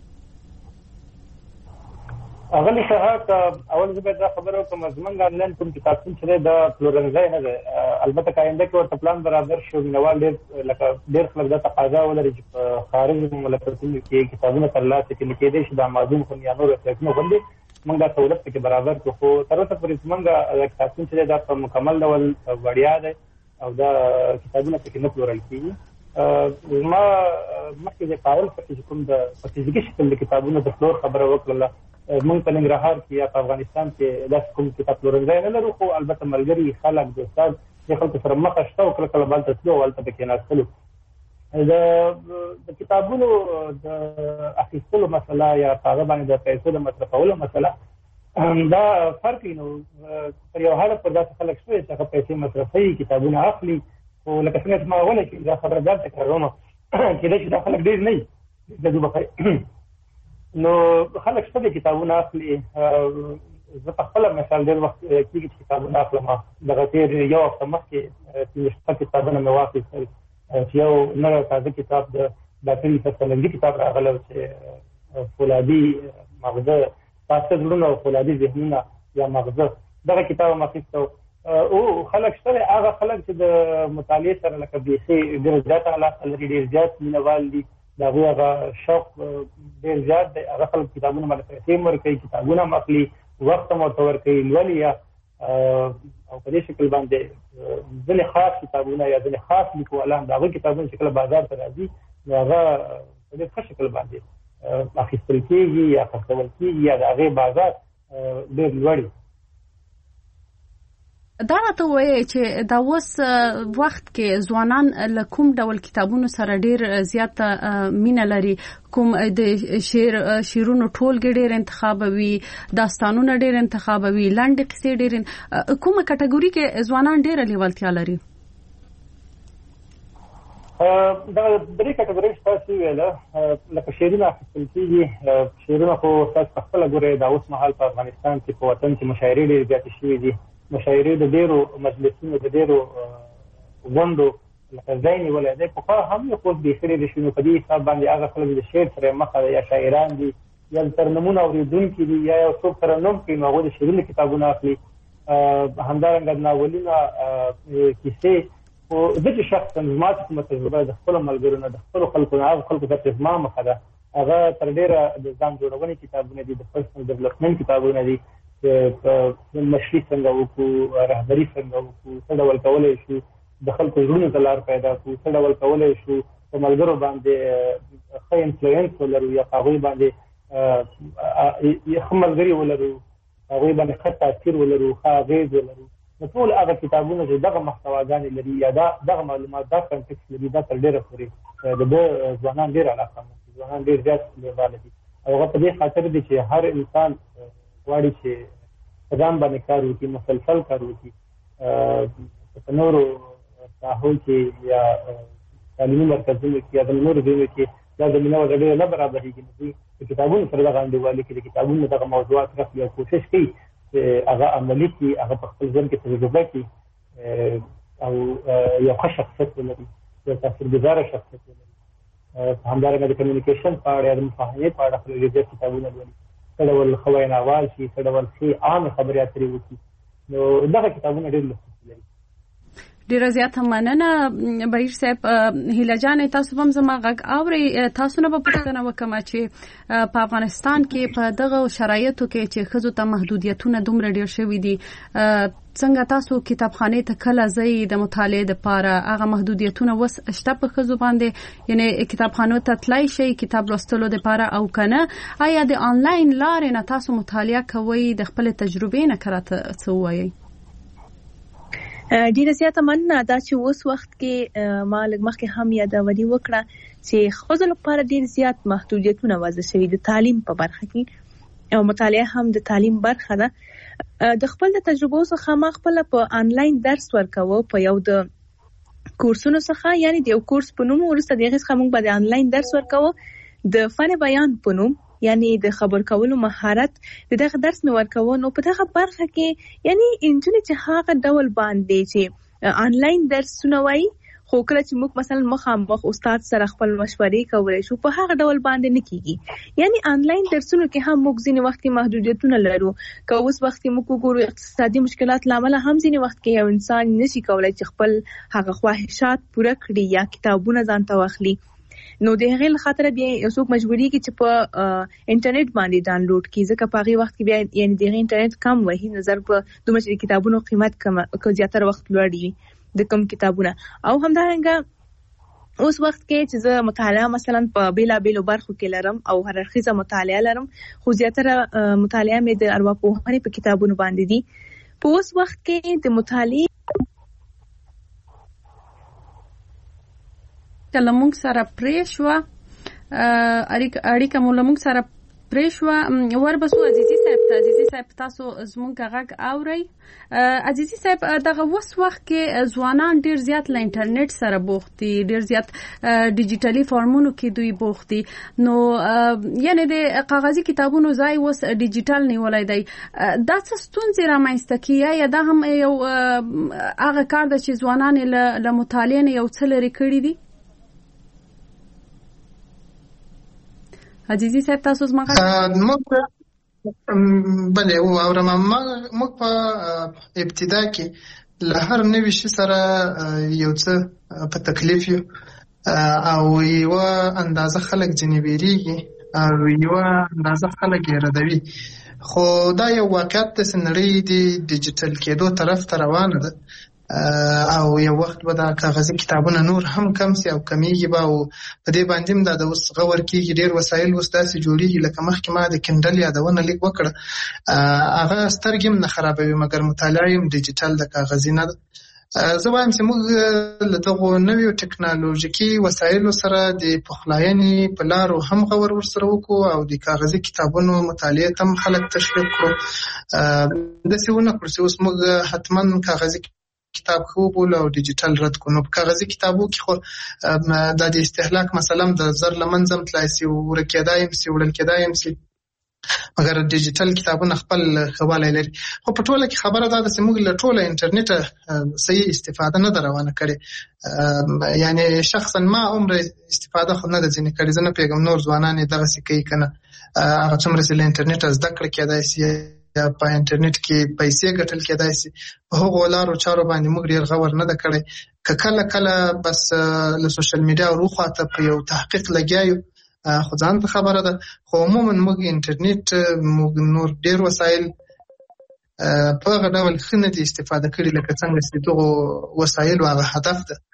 اغلی شهات اول زبر دا خبره کوم زمونږ آنلاین کوم کتابتون چې د پلورنځي نه ده. البته کاینده کې ورته پلان برابر شو نوال ډېر خلک دا تقاضا ولري چې په خارج مملکتونو کې کتابونه ترلاسه کړي کېدای شي د امازون خو یا نور وسایلونو باندې موږ دا سہولت کې برابر کړو. خو تر اوسه پورې زمونږ کتابتون چې دا په مکمل ډول وړیا ده او دا کتابونه پکې نه پلورل کېږي. ما مخکې د قائل چې کوم د فزیکي شکل د کتابونو د پلور خبره وکړله مونږ په ننګرهار کې یا په افغانستان کې داسې کوم کتاب پلورنځی نه لرو. خو البته ملګري خلک دوستان د خلکو سره مخه شته او کله کله به هلته تلو او هلته به کېناستلو. د کتابونو د اخیستلو مسله یا په هغه باندې د پیسو د مصرفولو مسله دا فرق وي. نو پر یو حالت پر داسې خلک شته چې هغه پیسې مصرفوي کتابونه اخلي. خو لکه څنګه چې ما اوله کې دا خبره ځان تکراروم کېدای شي دا خلک ډېر نه وي نو خلک شته کتابونه اخلي. زه په خپل مثال ډېر وخت کېږي چې کتابونه اخلم. دغه تېر یو هفته مخکې شپږ کتابونه مې واخیستل چې یو نوی تازه کتاب د ډاکټر یوسف سلنګي کتاب راغلی چې فولادي مغزه فاسد زړونه او فولادي ذهنونه یا مغزه دغه کتاب مې اخیستی. او خلک شته هغه خلک چې د مطالعې سره لکه بیخي ډېر زیات علاقه لري ډېر زیات مینهوال دي د هغوی هغه شوق ډېر زیات دی. هغه خلک کتابونه باندې پیسې هم ورکوي کتابونه هم اخلي وخت هم ورته ورکوي لولي یا او په دې شکل باندې ځینې خاص کتابونه یا ځینې خاص لیکوالان د هغوی کتابونه چې کله بازار ته راځي نو هغه په ډېر ښه شکل باندې اخیستل کېږي یا خرڅول کېږي یا د هغې بازار ډېر لوړ وي. دا راته وایي چې دا اوس وخت کې ځوانان له کوم ډول کتابونو سره ډېر زیاته مینه لري؟ کوم د شعرونو ټولګې ډېر انتخابوي، داستانونه ډېر انتخابوي، لنډې قصې ډېر کومه کټګوري کې ځوانان ډېره لیوالتیا لري؟ دا درې کټګورۍ تاسو ویله لکه شعرونه اخیستل کېږي. شعرونه خو تاسو خپله ګورئ دا اوس مهال په افغانستان کې په وطن کې مشاعرې ډېرې زیاتې شوي دي. مشاعرې د ډېرو مجلسونو د ډېرو غونډو لکه ځای نیولی دی. پخوا هم یو اوس بیخي ډېرې شوي نو په دې حساب باندې هغه خلک د شعر سره مخه ده یا شاعران دي یا د ترنمونو اورېدونکي دي یا یو څوک ترنم کوي نو هغوی د شعرونو کتابونه اخلي. همدارنګه ناولونه کیسې. خو زه چې شخصا زما چې کومه تجربه د خپلو ملګرو نه د خپلو خلکو نه هغو خلکو ته چې زما مخه ده هغه تر ډېره د ځان جوړونې کتابونه دي، د پرسنل ډیولپمنټ کتابونه دي. مشري څنګه وکړو، رهبري څنګه وکړو، څه ډول کولی شو د خلکو زړونو ته لار پیدا کړو، څه ډول کولی شو په ملګرو باندې ښه انفلوئنس ولرو یا په هغوی باندې ښه ملګري ولرو، هغوی باندې ښه تاثیر ولرو، ښه اغېز ولرو. نو ټول هغه کتابونه چې دغه محتواګانې لري یا دغه معلومات دا کنټکس لري دا تر ډېره پورې د ده ځوانان ډېر علاقمند دي، ځوانان ډېر زیات لیواله دي. او هغه په دې خاطر دی چې هر انسان غواړي چې په ځان باندې کار وکړي، مسلسل کار وکړي. په نورو ساحو کې یا تعلیمي مرکزونو کې یا د نورو ځایونو کې دا زمینه ورته ډېره نه برابرېږي. نو دوی د کتابونو سره دغه انډیوالي کوي، د کتابونو دغه موضوعات رخلي او کوشش کوي هغه عملي کړي، هغه په خپل ژوند کې تجربه کړي او یو ښه شخصیت ولري، یو تاثیرګذاره شخصیت ولري. همدارنګه د کمیونیکیشن په اړه یا د مفاهمې په اړه خپل ډېر کتابونه لولي، څه ډول ښه ویناوال شي، څه ډول ښې عامې خبرې اترې وکړي. نو دغه کتابونه ډېر لوستل لري. ډیره زیاته مننه بهیر صاحب. هیله جان تاسو هم زما غږ اورئ. تاسو نه به پوښتنه وکړم چې په افغانستان کې په دغه شرایطو کې چې ښځو ته محدودیتونه دومره ډیر شوي دي، څنګه تاسو کتابخانې ته کله ځئ د مطالعې دپاره؟ هغه محدودیتونه اوس شته په ښځو باندې؟ یعنې کتابخانو ته تللی شئ کتاب لوستلو دپاره او که نه آیا د آنلاین لارې نه تاسو مطالعه کوئ؟ د خپلې تجربې نه که راته څه ووایئ. ډیره زیاته مننه. دا چې اوس وخت کې ما لږ مخکې هم یادونه وکړه چې ښځو لپاره ډیر زیات محدودیتونه وضع شوي د تعلیم په برخه کې او مطالعه هم د تعلیم برخه ده. د خپل د تجربو څخه ما خپل په آنلاین درس ورکوه په یو د کورسونو څخه، یعنی د یو کورس په نوم وروسته دغه څخه موږ به د آنلاین درس ورکوه د فن بیان په نوم، یعنی د خبر کولو مهارت. دغه درس مې ورکوه. نو په دغه برخه کې یعنی انجونې چې هغه ډول باندې چې آنلاین درسونه وایي خو کله چې موږ مثلا مخامخ استاد سره خپل مشورې کولای شو په هغه ډول باندې نه کیږي. یعنی آنلاین درسونو کې هم موږ ځینې وخت کې محدودیتونه لرو. که اوس وخت کې موږ وګورو اقتصادي مشکلات لامل هم ځینې وخت کې یو انسان نشي کولای چې خپل هغه خواهشات پوره کړي یا کتابونه ځان ته واخلي. نو د هغې له خاطره بیا یو څوک مجبوریږي چې په انټرنیټ باندې ډاونلوډ کړي، ځکه په هغې وخت کې بیا یعنې د هغې انټرنیټ کم وي نظر په دومره چې د کتابونو قیمت که زیاتره وخت لوړ وي د کم کتابونه. او همدارنګه اوس وخت کې چې زه مطالعه مثلا په بېلابېلو برخو کې لرم او هر اړخیزه مطالعه لرم، خو زیاتره مطالعه مې د ارواپوهنې په کتابونو باندې دي. په اوس وخت کې د مطالعې کله موږ سره پرې شوه اړیکه مو له موږ سره پرې شوه. وربسو عزیزي صاحب ته. عزیزي صاحب تاسو زموږ غږ اورئ؟ عزیزي صاحب دغه اوس وخت کې ځوانان ډیر زیات له انټرنیټ سره بوخت دي، ډیر زیات ډیجیټلي فارمونو کې دوی بوخت دي. نو یعنی د کاغذي کتابونو ځای اوس ډیجیټل نیولی دی. دا څه ستونزې رامنځته کوي یا دا هم یو هغه کار ده چې ځوانان له مطالعې نه یو څه لرې کړي دي؟ عزیزي صاحب تاسو زما بله واورم. موږ په ابتدا کې له هر نوي شي سره یو څه په تکلیف یو او یوه اندازه خلک ځینې بیریږي او یوه اندازه خلک یې ردوي. خو دا یو واقعیت دی چې نړۍ د ډیجیټل کېدو طرف ته روانه ده او یو وخت به دا کاغذي کتابونه نور هم کم سي او کمیږي به او په دې باندې هم دا د اوس غور کېږي. ډېر وسایل اوس داسې جوړېږي لکه مخکې ما د کنډل یادونه لږ وکړه، هغه سترګې هم نه خرابوي مګر مطالعه یې هم ډیجیټل د کاغذي نه ده. زه وایم چې موږ له دغو نویو ټکنالوژیکي وسایلو سره د پخلاینې په لارو هم غور ورسره وکړو او د کاغذي کتابونو مطالعې ته هم خلک تشویق کړو. داسې ونه کړو چې اوس موږ حتما کاغذي کتاب خو بول او ډیجیټل رد کو. نو په کاغذي کتابو کې خو د استهلاک مثلا د زر لمنځم تلاسي ورکېدایم سي وړل کېدایم سي، مګر ډیجیټل کتابونه خپل خواله لري. خو په ټوله کې خبره ده چې موږ له ټوله انټرنیټ صحیح استفاده نه روانه کړې. یعنی شخصا ما عمر استفاده خو نه د ځینې کړې، زه نه پیغام نور ځوانان دغه څه کوي کنه. هغه څومره چې له انټرنیټ زده کړه کېدای شي یا په انټرنیټ کې پیسې ګټل کېدای شي، په هغو لارو چارو باندې موږ ډېر غور نه ده کړی. که کله کله بس له سوشل میډیا وروخواته په یو تحقیق لګیایو خو ځان ته خبره ده. خو عموما موږ انټرنیټ موږ نور ډېر وسایل په هغه ډول ښه نه دي استفاده کړي لکه څنګه چې دغو وسایلو هغه هدف ده.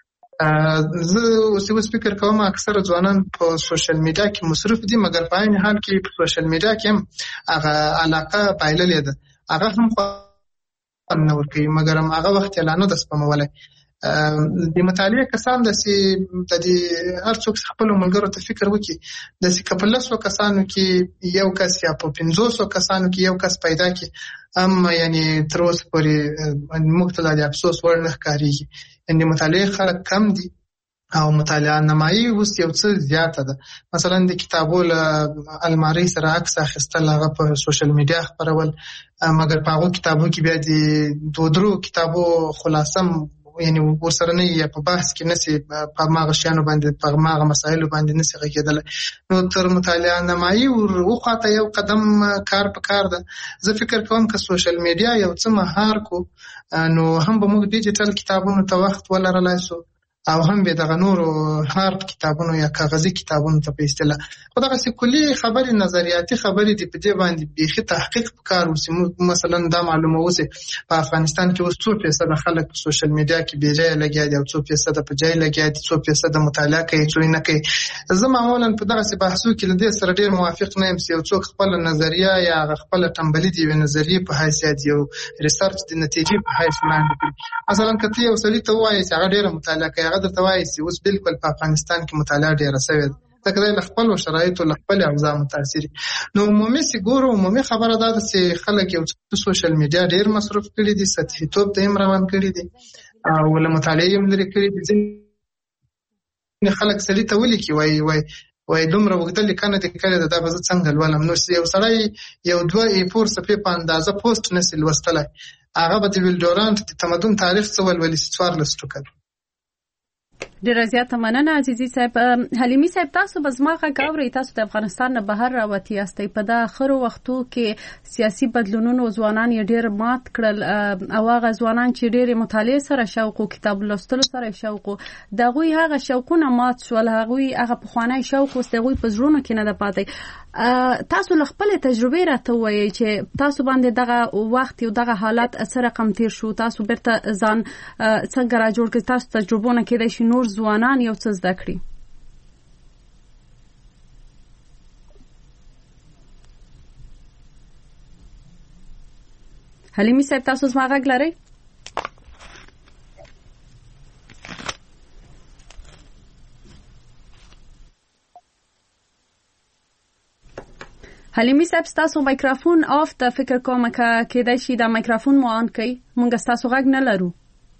زه اوس فکر کوم اکثره ځوانان په سوشل میډیا کې مصروف دي، مګر په عین حال کې په سوشل میډیا کې هم هغه علاقه بایللې ده، هغه هم خوند نه ورکوي، مګر هم هغه وخت یې لا نه ده سپمولی. د مطالعه کسان داسې د دې هر څوک خپلو ملګرو ته فکر وکړي، داسې که په 10 کسانو کې یو کس یا په 500 کسانو کې یو کس پیدا کړي، هم یعنی تر اوسه پورې موږ ته د افسوس وړ نه ښکارېږي. یعنې مطالعه خلک کم دي او مطالعه نمایي اوس یو څه زیاته ده. مثلا د کتابو له المارۍ سره عکس اخیستل، هغه په سوشل میډیا خپرول، مګر په هغو کتابو کې بیا د 2-3 کتابو خلاصه یعنی ورسره نه یا په بحث کې نسی په هغه شیانو باندې په هغه مسایلو باندې نسی غږېدلی. نو تر مطالعه نمایي وخواته یو قدم کار په کار ده. زه فکر کوم که سوشل میډیا یو څه مهار کو نو هم به موږ ډیجیټل کتابونو ته وخت ولرلی سو او هم به دغه نورو هارد کتابونو یا کاغذي کتابونو ته په اصطلاح. خو دغسې کلي خبرې نظریاتي خبرې دي، په دې باندې بیخي تحقیق پکار وسي. مثلا دا معلومه وسي په افغانستان کې اوس 2% خلک په سوشل میډیا کې بې ځایه لګیا دي او 2% په ځای لګیا دي، 2% مطالعه کوي، څوک نه کوي. زه معمولا په دغسې بحثو کې له دې سره ډېر موافق نه یم چې یو څوک خپله نظریه یا هغه خپله ټنبلي د یوې نظریې په حیثیت یو ریسرچ د نتیجې په حیث وړاندې کړي. مثلا که ته یو سړي ته ووایې چې هغه ډېره مطالعه کوي، هغه درته وایي چې اوس بالکل په افغانستان کې مطالعه ډېره سوې ده، ځکه دی له خپلو شرایطو له خپلې اوضاع متاثر. نو عمومي چې ګورو، عمومي خبره دا ده چې خلک یو څه سوشل میډیا ډېر مصروف کړي دي، سطحي توب ته هم روان کړي دي او له مطالعې هم لرې کړي دي. ځینې خلک سړي ته ولیکي وایي دومره اوږده لیکنه دې کړې ده، دا به زه څنګه لولم. نو یو سړی یو 2 A4 صفحې په اندازه پوسټ نسي لوستلی، هغه به د ویل ډورانټ د تمدن تاریخ څه ولولي 14 ټوکه. ډیره زیاته مننه عزیزي صاحب. حلیمي صاحب، تاسو به زما غږ اورئ، تاسو د افغانستان نه بهر راوتي یاستئ. په د اخرو وختو کې سیاسي بدلونونو ځوانان یې ډیر مات کړل او هغه ځوانان چې ډیر مطالعه سره شوق او کتاب لوستلو سره شوق، دغوی هغه شوقونه مات شول، هغه پخوانی شوق اوس دغوی په زړونو کې نه ده پاتې. تاسو له خپل تجربه راته وایئ چې تاسو باندې دغه وخت او دغه حالت سره رقم تیر شو، تاسو بیرته ځان څنګه را جوړ کړئ؟ تاسو تجربونه کېدای شي نور ځوانان یو څه زده کړي. حلیمي صاحب، تاسو زما غږ لرئ؟ حلیمي صاحب، تاسو مایکروفون آف ته فکر کوم که کېدای شي دا مایکروفون مو آن کړئ، موږ تاسو غږ نه لرو.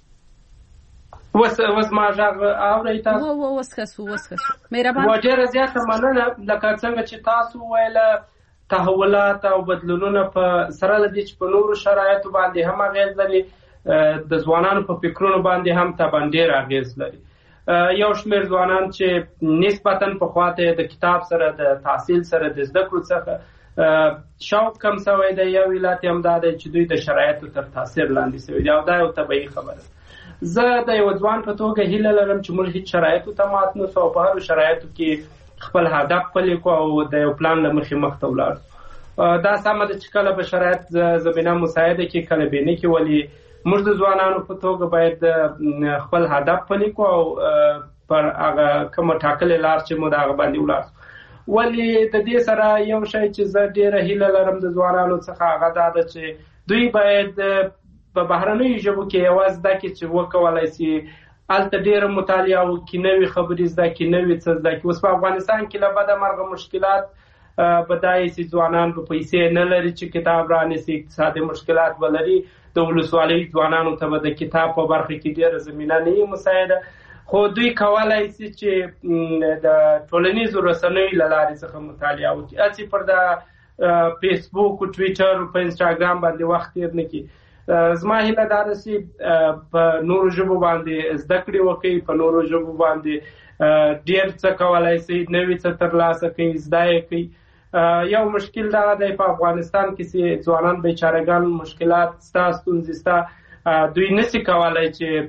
وس ما غږ اورئ تاسو؟ وس خسو مهربان. ډېره زیاته مننه. لکه څنګه چې تاسو ویله تحولات او بدلونونه په سره د دې چې په نورو شرایطو باندې هم اغېز لري، د ځوانانو په فکرونو باندې هم طبعا ډېر اغېز لري. یو شمېر ځوانان چې نسبتاً پخواته د کتاب سره د تحصیل سره د زده کړو څخه شوق کم شوی دی، یو علت هم دا دی چې دوی د شرایطو تر تاثیر لاندې شوي دي او دا یو طبیعي خبره. زه د یو ځوان په توګه هیله لرم چې موږ هیڅ شرایطو ته مات نه سو او په هرو شرایطو کې خپل هدف پلي کړو او د یو پلان له مخې مخته ولاړو. دا سمه ده چې کله به شرایط زمینه مساعده کې کله به نه کې، ولې موږ د ځوانانو په توګه باید خپل هدف پلي کړو او پر هغه کومه ټاکلې لار چې موږ هغه باندې ولاړو. ولې د دې سره یو شی چې زه ډېره هیله لرم د ځوانانو څخه هغه دا ده چې دوی باید په بهرنیو ژبو کې یوازې زده کړي چې وکولای شي هلته ډېره مطالعه وکړي، نوې خبرې زده کړي، نوې څه زده کړي. اوس په افغانستان کې له بده مرغه مشکلات بدای چې ځوانان په پیسې نه لري چې کتاب رانیسي، اقتصادي مشکلات ولري، د ولسوالۍ ځوانانو ته به د کتاب په برخه کې ډېره زمینه نه وي مساعده، خو دوی کولای شي چې د ټولنیزو رسنیو له لارې څخه مطالعه وکړي، هسې پر د فیسبوک او ټویټر او په انسټاګرام باندې وخت تېر نه کړي. زما هیله دا ده چې په نورو ژبو باندې زده کړې وکړي، په نورو ژبو باندې ډېر څه کولای شي، نوي څه ترلاسه کوي، زده یې کوي. یو مشکل دا دی په افغانستان کې چې ځوانان بیچارهګان مشکلات ستا، ستونزې ستا، دوی نشي کولای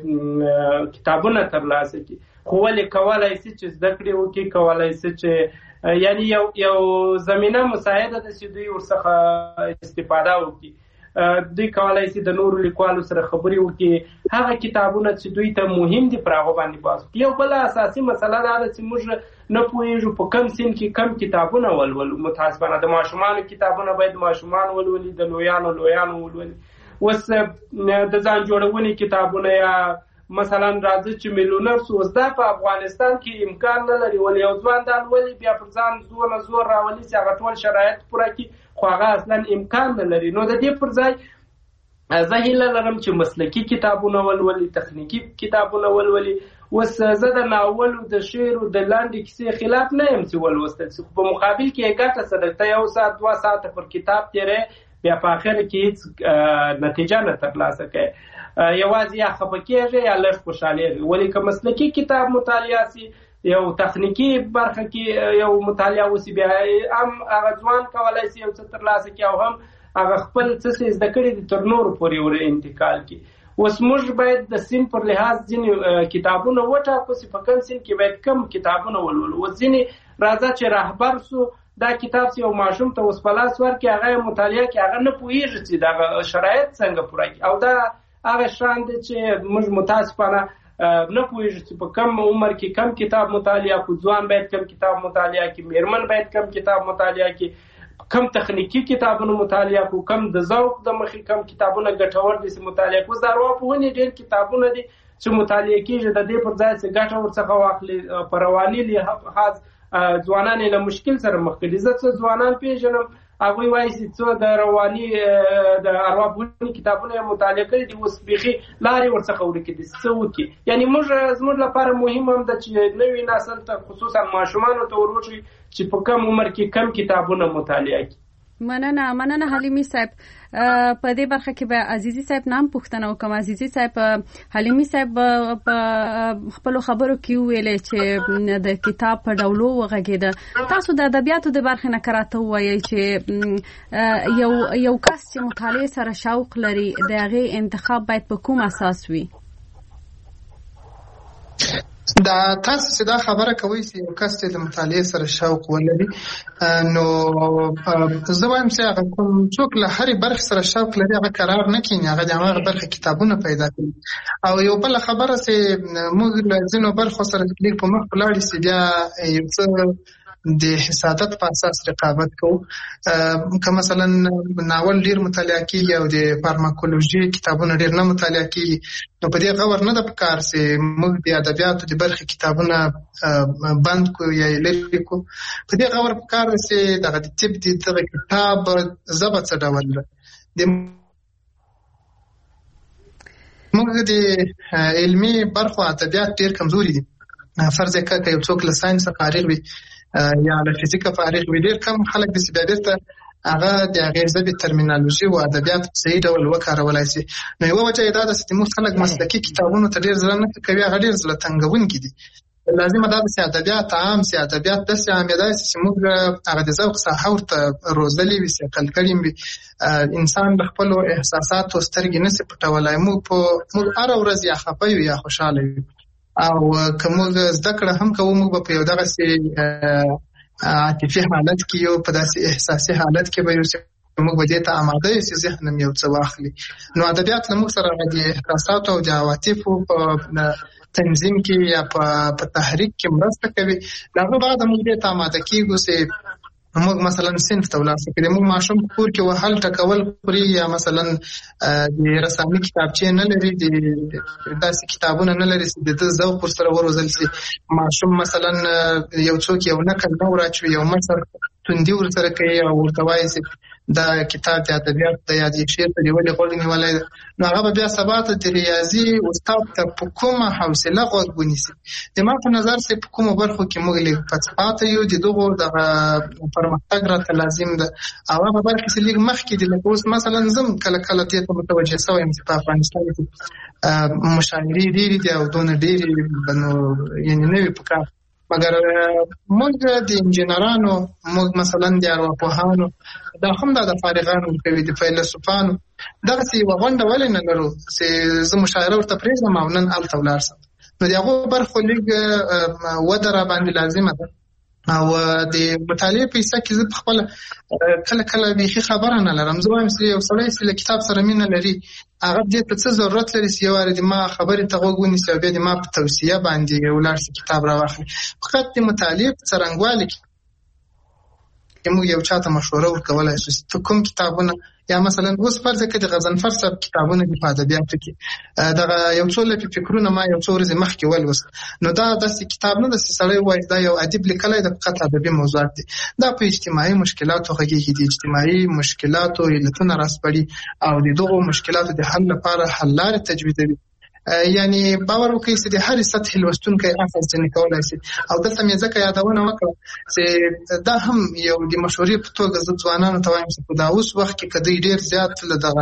چې کتابونه ترلاسه کړي، خو ولې کولای شي چې زده کړې وکړي، کولای شي چې یعنی یو زمینه مساعده ده چې دوی ورڅخه استفاده وکړي. دوی کولای شي د نورو لیکوالو سره خبرې وکړي، هغه کتابونه چې دوی ته مهم دي پر هغه باندې بحث وکړي. یو بله اساسي مسله دا ده چې موږ نه پوهېږو په کم سن کې کم کتابونه ولولو. متاسفانه د ماشومانو کتابونه باید ماشومان ولولي، د لویانو ولولي. اوس د ځان جوړونې کتابونه یا مثلا راځي چې میلیونر سو، اوس دا په افغانستان کې امکان نه لري، ولې یو ځوان دا لولي بیا پر ځان زور راولي چې هغه ټول شرایط پوره کړي، خو هغه اصلا امکان نه لري. نو د دې پر ځای زه هیله لرم چې مسلکي کتابونه ولولي، تخنیکي کتابونه ولولي. اوس زه د ناولو، د شعرو، د لنډې کیسې خلاف نه یم چې ولوستل شي، په مقابل کې یې ګټه څه ده؟ ته 1 ساعت 2 ساعته پر کتاب تېرې، بیا په آخر کې هیڅ نتیجه نه ترلاسه کوي، یوازې یا خفه کېږي یا لږ خوشحالېږي. ولې که مسلکي کتاب مطالعه سي، یو تخنیکي برخه کې یو مطالعه وسي، بیا هم هغه ځوان کولی شي یو څه ترلاسه کړي او هم هغه خپل څه زده کړي دي تر نورو پورې ور انتقال کړي. اوس موږ باید د سن پر لحاظ ځینې کتابونه وټاکو چې په کوم سن کې باید کم کتابونه ولولو. اوس ځینې راځه چې رهبر سو، دا کتاب چې یو ماشوم ته اوس په لاس ورکړي، هغه مطالعه کوي، هغه نه پوهېږي چې دغه شرایط څنګه پوره کړي. او دا هغه شان دی چې موږ متاسفانه نه پوهېږو چې په کم عمر کې کم کتاب مطالعه کړو. ځوان باید کم کتاب مطالعه کړي، میرمن باید کم کتاب مطالعه کړي، کم تخنیکي کتابونه مطالعه کړو، کم د ذوق د مخې کم کتابونه ګټور دي چې مطالعه کړو. د ارواپوهنې ډېر کتابونه دي چې مطالعه کېږي، د دې پر ځای چې ګټه ورڅخه واخلي. په رواني لحاظ ځوانان یې له مشکل سره مخ کړي. زه څه ځوانان پیژنم، هغوی وایي چې څو د رواني د ارواپوهنې کتابونه مطالعه کړي دي، اوس بیخي لارې ورڅخه ورکې دي، څه وکړي. یعنې زموږ لپاره مهم هم ده چې نوي نسل ته خصوصا ماشومانو ته ور وښیو چې په کم عمر کې کم کتابونه مطالعه کړي. مننه حلیمي صاحب. په دې برخه کې به عزیزي صاحب نام پوښتنه وکم. عزیزي صاحب، حلیمي صاحب په خپل خبرو کې ویلې چې د کتاب په ډولو وغږیده. تاسو د ادبیاتو د برخې نه کراته وایي چې یو کس چې مطالعه سره شوق لري د هغې انتخاب باید په کوم اساس وي؟ دا تاسو چې دا خبره کوي چې یو کس چې د مطالعې سره شوق ولري، نو زه وایم چې هغه کوم څوک له هرې برخې سره شوق لري هغه قرار نه کیني، هغه د هماغه برخې کتابونه پیدا کوي. او یو بله خبره چې موږ له ځینو برخو سره لږ په مخ ولاړ سي، بیا یو څه د حسادت په اساس رقابت کوو. که مثلا ناول ډیر مطالعه کیږي او د فارماکولوژي کتابونه ډیر نه مطالعه کیږي، نو په دې غور نه ده پکار چې موږ د ادبیاتو د برخې کتابونه بند کو یا لري کو. په دې غور پکار ده چې دغه د طب دغه کتاب ضبط څه ډول ده. موږ د علمي برخو ادبیات ډیر کمزوري دي. فرض کړه که یو څوک له ساینس فارغ وي یا له فزیکه فارغ وي، ډېر کم خلک داسې بیا بېرته هغه د هغې ژبې ترمینالوژي او ادبیات په صحیح ډول وکارولی شي. نو یوه وجه یې دا ده چې زموږ خلک مسلکي کتابونو ته ډېر زړه نه کوي، هغه ډېر زړه تنګونکي دي. لازمه دا ده چې ادبیات عام سي، ادبیات داسې عامېدای شي چې موږ هغه د ذوق ساحه ورته روزلې وي، صقل کړي وي. انسان د خپلو احساساتو سترګې نه شي پټولی. موږ هره ورځ یا خفه یو یا خوشحاله یو، او که موږ زده کړه هم کوو، موږ به په یو دغسې عاطفي حالت کې یو، په داسې احساسي حالت کې به یو چې موږ به دې ته آماده یو چې ذهن هم یو څه واخلي. نو ادبیات له موږ سره د احساساتو او د عواطفو په تنظیم کې یا په تحریک کې مرسته کوي. له هغه بعده موږ دې ته آماده کېږو چې موږ مثلا صنف ته ولاړ شو. که موږ ماشوم په کور کې وهل ټکول خوري یا مثلا د رسامي کتابچې نه لري، داسې کتابونه نه لري چې د ده ذوق ورسره وروزل شي. ماشوم مثلا یو څوک یو نکل نه وراچوي، یو مصر توندي ورسره کوي او ورته وایي چې دا کتاب د ادبیات د یادې شعر په نیولې غوږ نیولی ده، نو هغه به بیا سبا ته د ریاضي استاد ته په کومه حوصله غوږ ونیسي. زما په نظر چې په کومو برخو کې موږ لږ پاتې یو، د دغو دغه پرمختګ راته لازم ده. او هغه برخې چې لږ مخکې دي، لکه اوس مثلا زه کله کله دې ته متوجه شوی یم چې په افغانستان کې مشاعرې ډېرې دي او دونه ډېرې نو یعنې نه وي په کار، مګر موږ د انجینرانو، موږ مثلا د ارواپوهانو دا هم دا د فارغانو کوي، د فیلسوفانو دغسې یوه غونډه ولې نه لرو چې زه مشاعره ورته پرېږدم او نن هلته ولاړ شم. نو د هغو برخو لږ وده را باندې لازمه ده. او د مطالعې په حصه کې زه په خپله کله کله بیخي خبره نه لرم. زه وایم چې یو سړی چې له کتاب سره مینه لري، هغه دې ته څه ضرورت لري چې یو وارې د ما خبرې ته غوږ ونیسي او بیا د ما په توصیه باندې ولاړ شي کتاب راواخلي. فقط د مطالعې په څرنګوالي کې موږ یو چا ته مشوره ورکولی شو چې ته کوم کتابونه، یا مثلا اوس فرض کړه د غضنفر صاحب کتابونه دي په ادبیاتو کې، دغه یو څو لپې فکرونه ما یو څو ورځې مخکې ولوست، نو دا داسې کتاب نه ده چې سړی وایي دا یو ادیب لیکلی ده، فقط ادبي موضوعات دي. دا په اجتماعي مشکلاتو غږېږي، د اجتماعي مشکلاتو علتونه راسپړي او د دغو مشکلاتو د حل لپاره حل لارې تجویزوي. یعنی باور وکړئ چې د هرې سطحې لوستونکی اخذ ځینې کولی شي. او دلته مې ځکه یادونه وکړه چې دا هم یو د مشورې په توګه زه ځوانانو ته وایم چې په دا اوس وخت کې که دوی ډېر زیات له دغه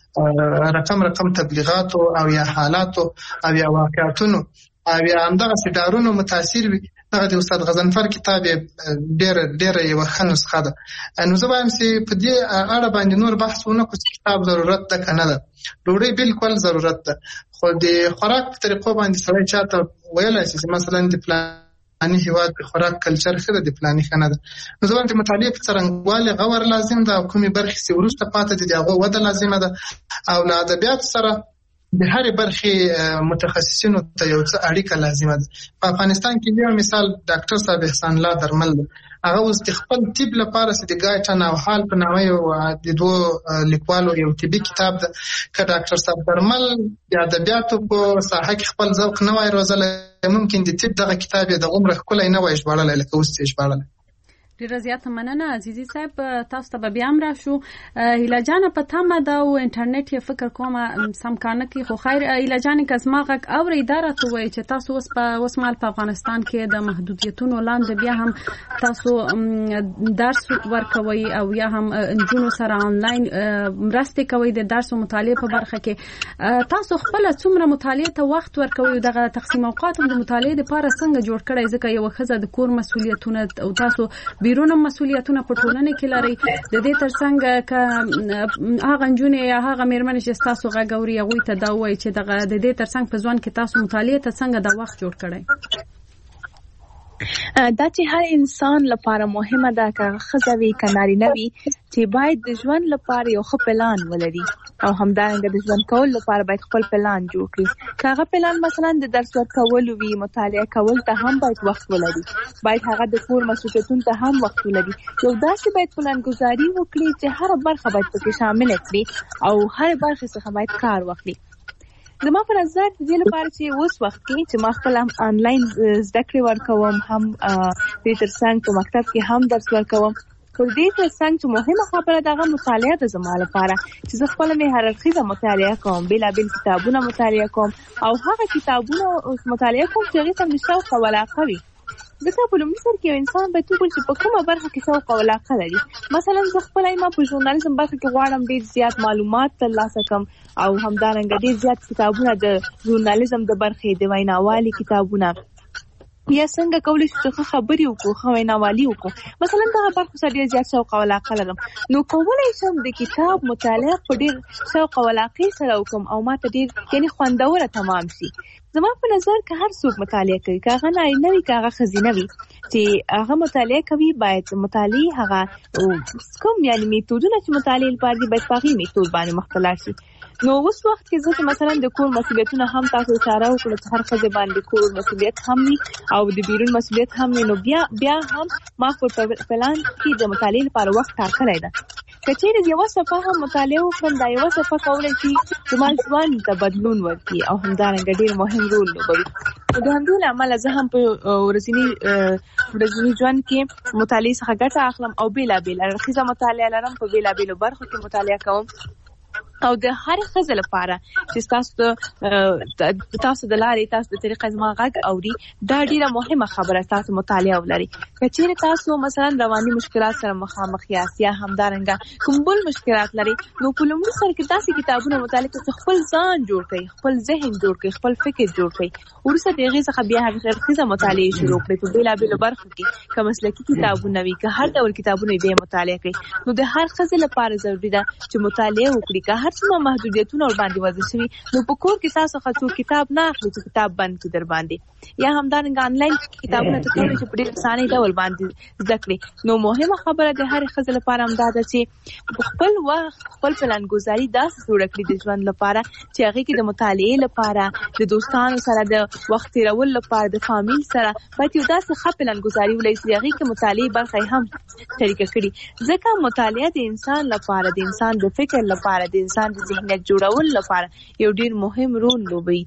رقم تبلیغاتو او یا حالاتو او یا واقعاتونو او یا همدغسې ډارونو متاثر وي، دغه د استاد غضنفر کتاب یې ډېره یوه ښه نسخه ده. نو زه وایم چې په دې اړه باندې نور بحث ونه کړو چې کتاب ضرورت ده که نه ده. ډوډۍ بالکل ضرورت ده، خو د خوراک په طریقو باندې سړی چاته ویلی شي چې مثلا د فلاني هېواد د خوراک کلچر ښه ده، د فلاني ښه نه ده. نو زه وایم چې مطالعې په څرنګوالي غور لازم ده او کومې برخې چې وروسته پاتې دي د هغو وده لازمه ده. او له ادبیاتو سره د هرې برخې متخصصینو ته یو څه اړیکه لازمه ده. په افغانستان کې یو مثال ډاکټر صاحب احسان الله درمل ده، هغه اوس د خپل طب لپاره چې د ګایټن او حال په نامه یو د دوو لیکوالو یو طبي کتاب ده. که ډاکټر صاحب درمل د ادبیاتو په ساحه کې خپل ذوق نه وای روزلی، ممکن د طب دغه کتاب یې د عمره ښکلی نه وای ژباړلی لکه اوس یې ژباړلی. ډیره زیاته مننه عزیزي صاحب، تاسو ته بیا هم راشو. هیله جانه په تمه ده او انټرنیټ یې فکر کوم سم کار نه کوي، خو خیر هیله جانې که زما غږ اورئ دا راته ووایي چې تاسو اوس مهال په افغانستان کې د محدودیتونو لاندې بیا هم تاسو درس ورکوئ او یا هم نجونو سره آنلاین مرستې کوئ د درس او مطالعې په برخه کې. تاسو خپله څومره مطالعې ته وخت ورکوئ او دغه تقسیم اوقات هم د مطالعې دپاره څنګه جوړ کړی؟ ځکه یوه ښځه د کور مسؤلیتونه او تاسو بیرونه مسؤلیتونه په ټولنه کې لري، د دې ترڅنګ که هغه نجونې یا هغه مېرمنې چې ستاسو غږ اوري هغوی ته دا ووایي چې د دې ترڅنګ په ژوند کې تاسو مطالعې ته څنګه دا وخت جوړ کړی؟ دا چې هر انسان لپاره مهمه ده که ښځه وي که نارینه وي چې باید د ژوند لپاره یو ښه پلان ولري او همدارنګه د ژوند کول لپاره باید خپل پلان جوړ کړي. که هغه پلان مثلا د درس ورکولو وي، مطالعه کول ته هم باید وخت ولري، باید هغه د کور مسؤلیتونو ته هم وخت ولري. یو داسې باید پلانګذاري وکړي چې هره برخه باید پکې شامله کړي او هر برخه څخه باید کار واخلي. زما په نظر د دې لپاره چې اوس وخت کې چې ما خپل هم آنلاین زده کړې ورکوم، هم دې ترڅنګ په مکتب کې هم درس ورکوم، خو دې ترڅنګ چې مهمه خبره دغه مطالعه ده زما لپاره چې زه خپله مې هر اړخیزه مطالعه کوم، بېلابېل کتابونه مطالعه کوم او هغه کتابونه مطالعه کوم چې هغې ته مې شوق او علاقه وي. ځکه په لومړي سر کې یو انسان باید وګوري چې په کومه برخه کې شوق او علاقه لري. مثلا زه خپله ما په ژورنالیزم برخه کې غواړم ډېر زیات معلومات ترلاسه کړم او همدارنګه ډېر زیات کتابونه د ژورنالیزم د برخې د ویناوالي کتابونه یا څنګه کولی شو چې ښه خبرې وکړو، ښه ویناوالي وکړو. مثلا دغه برخو سره ډېر زیات شوق او علاقه لرم، نو کولی شم د کتاب مطالعه په ډېر شوق او علاقې سره وکړم او ما ته ډېر یعنې خوندوره تمام شي. زما په نظر که هر څوک مطالعه کوي، که هغه نارینه وي که هغه ښځینه وي، چې هغه مطالعه کوي باید مطالعې هغه کوم یعنې میتودونه چې مطالعې لپاره دي باید په هغې میتود باندې مخ ته لاړ شي. نو اوس وخت کې ځکه مثلا د کور مسؤلیتونه هم تاسو اشاره وکړه چې هر ښځه باندې کور مسؤلیت هم وي او د بیرون مسؤلیت هم وي، نو بیا هم ما په پلان کې د مطالعې لپاره وخت ټاکلی ده. که چیرې یوه صفحه هم مطالعه وکړم، دا یوه صفحه کولی شي زما ژوند ته بدلون ورکړي او همدارنګه ډېر مهم رول لوبوي. د همدې له امله زه هم په ورځني ژوند کې مطالعې څخه ګټه اخلم او بېلابېل اړخیزه مطالعه لرم، په بېلابېلو برخو کې مطالعه کوم او د هر ښځې لپاره چې تاسو د لارې تاسو د طریقې زما غږ اوري، دا ډیره مهمه خبره تاسو مطالعه ولري. که چیرې تاسو مثلا رواني مشکلات سره مخامخ یاست یا همدارنګه کوم بل مشکلات لري، نو په لومړي سر کې داسې کتابونه مطالعه کړئ، خپل ځان جوړ کړئ، خپل ذهن جوړ کړئ، خپل فکر جوړ کړئ. وروسته د هغې څخه بیا هغه مطالعه شروع کړئ په بېلابېلو برخو کې، که مسلکي کتابونه وي، که هر ډول کتابونه وي بیا مطالعه کړئ. نو د هر ښځې لپاره ضروري ده چې مطالعه وکړي. که هر څومره محدودیتونه ور باندې وضع شوي، نو په کور کې تاسو څو کتاب نه اخلي چې کتاب بند کړي در باندې، یا همدارنګه آنلاین کتابونه ته کولی چې په ډېر اسانۍ ډول باندې زده کړي. نو مهمه خبره د هرې ښځې لپاره همدا ده چې خپل وخت، خپل پلانګذاري داسې جوړه کړي د ژوند لپاره چې هغې کې د مطالعې لپاره، د دوستانو سره د وخت تېرولو لپاره، د فامیل سره باید یو داسې ښه پلانګذاري ولري چې هغې کې مطالعې برخه یې هم شریکه کړي. ځکه مطالعه د انسان لپاره، د انسان د فکر لپاره، د انسان د ذهنیت جوړول لپاره یو ډیر مهم رول لوبوي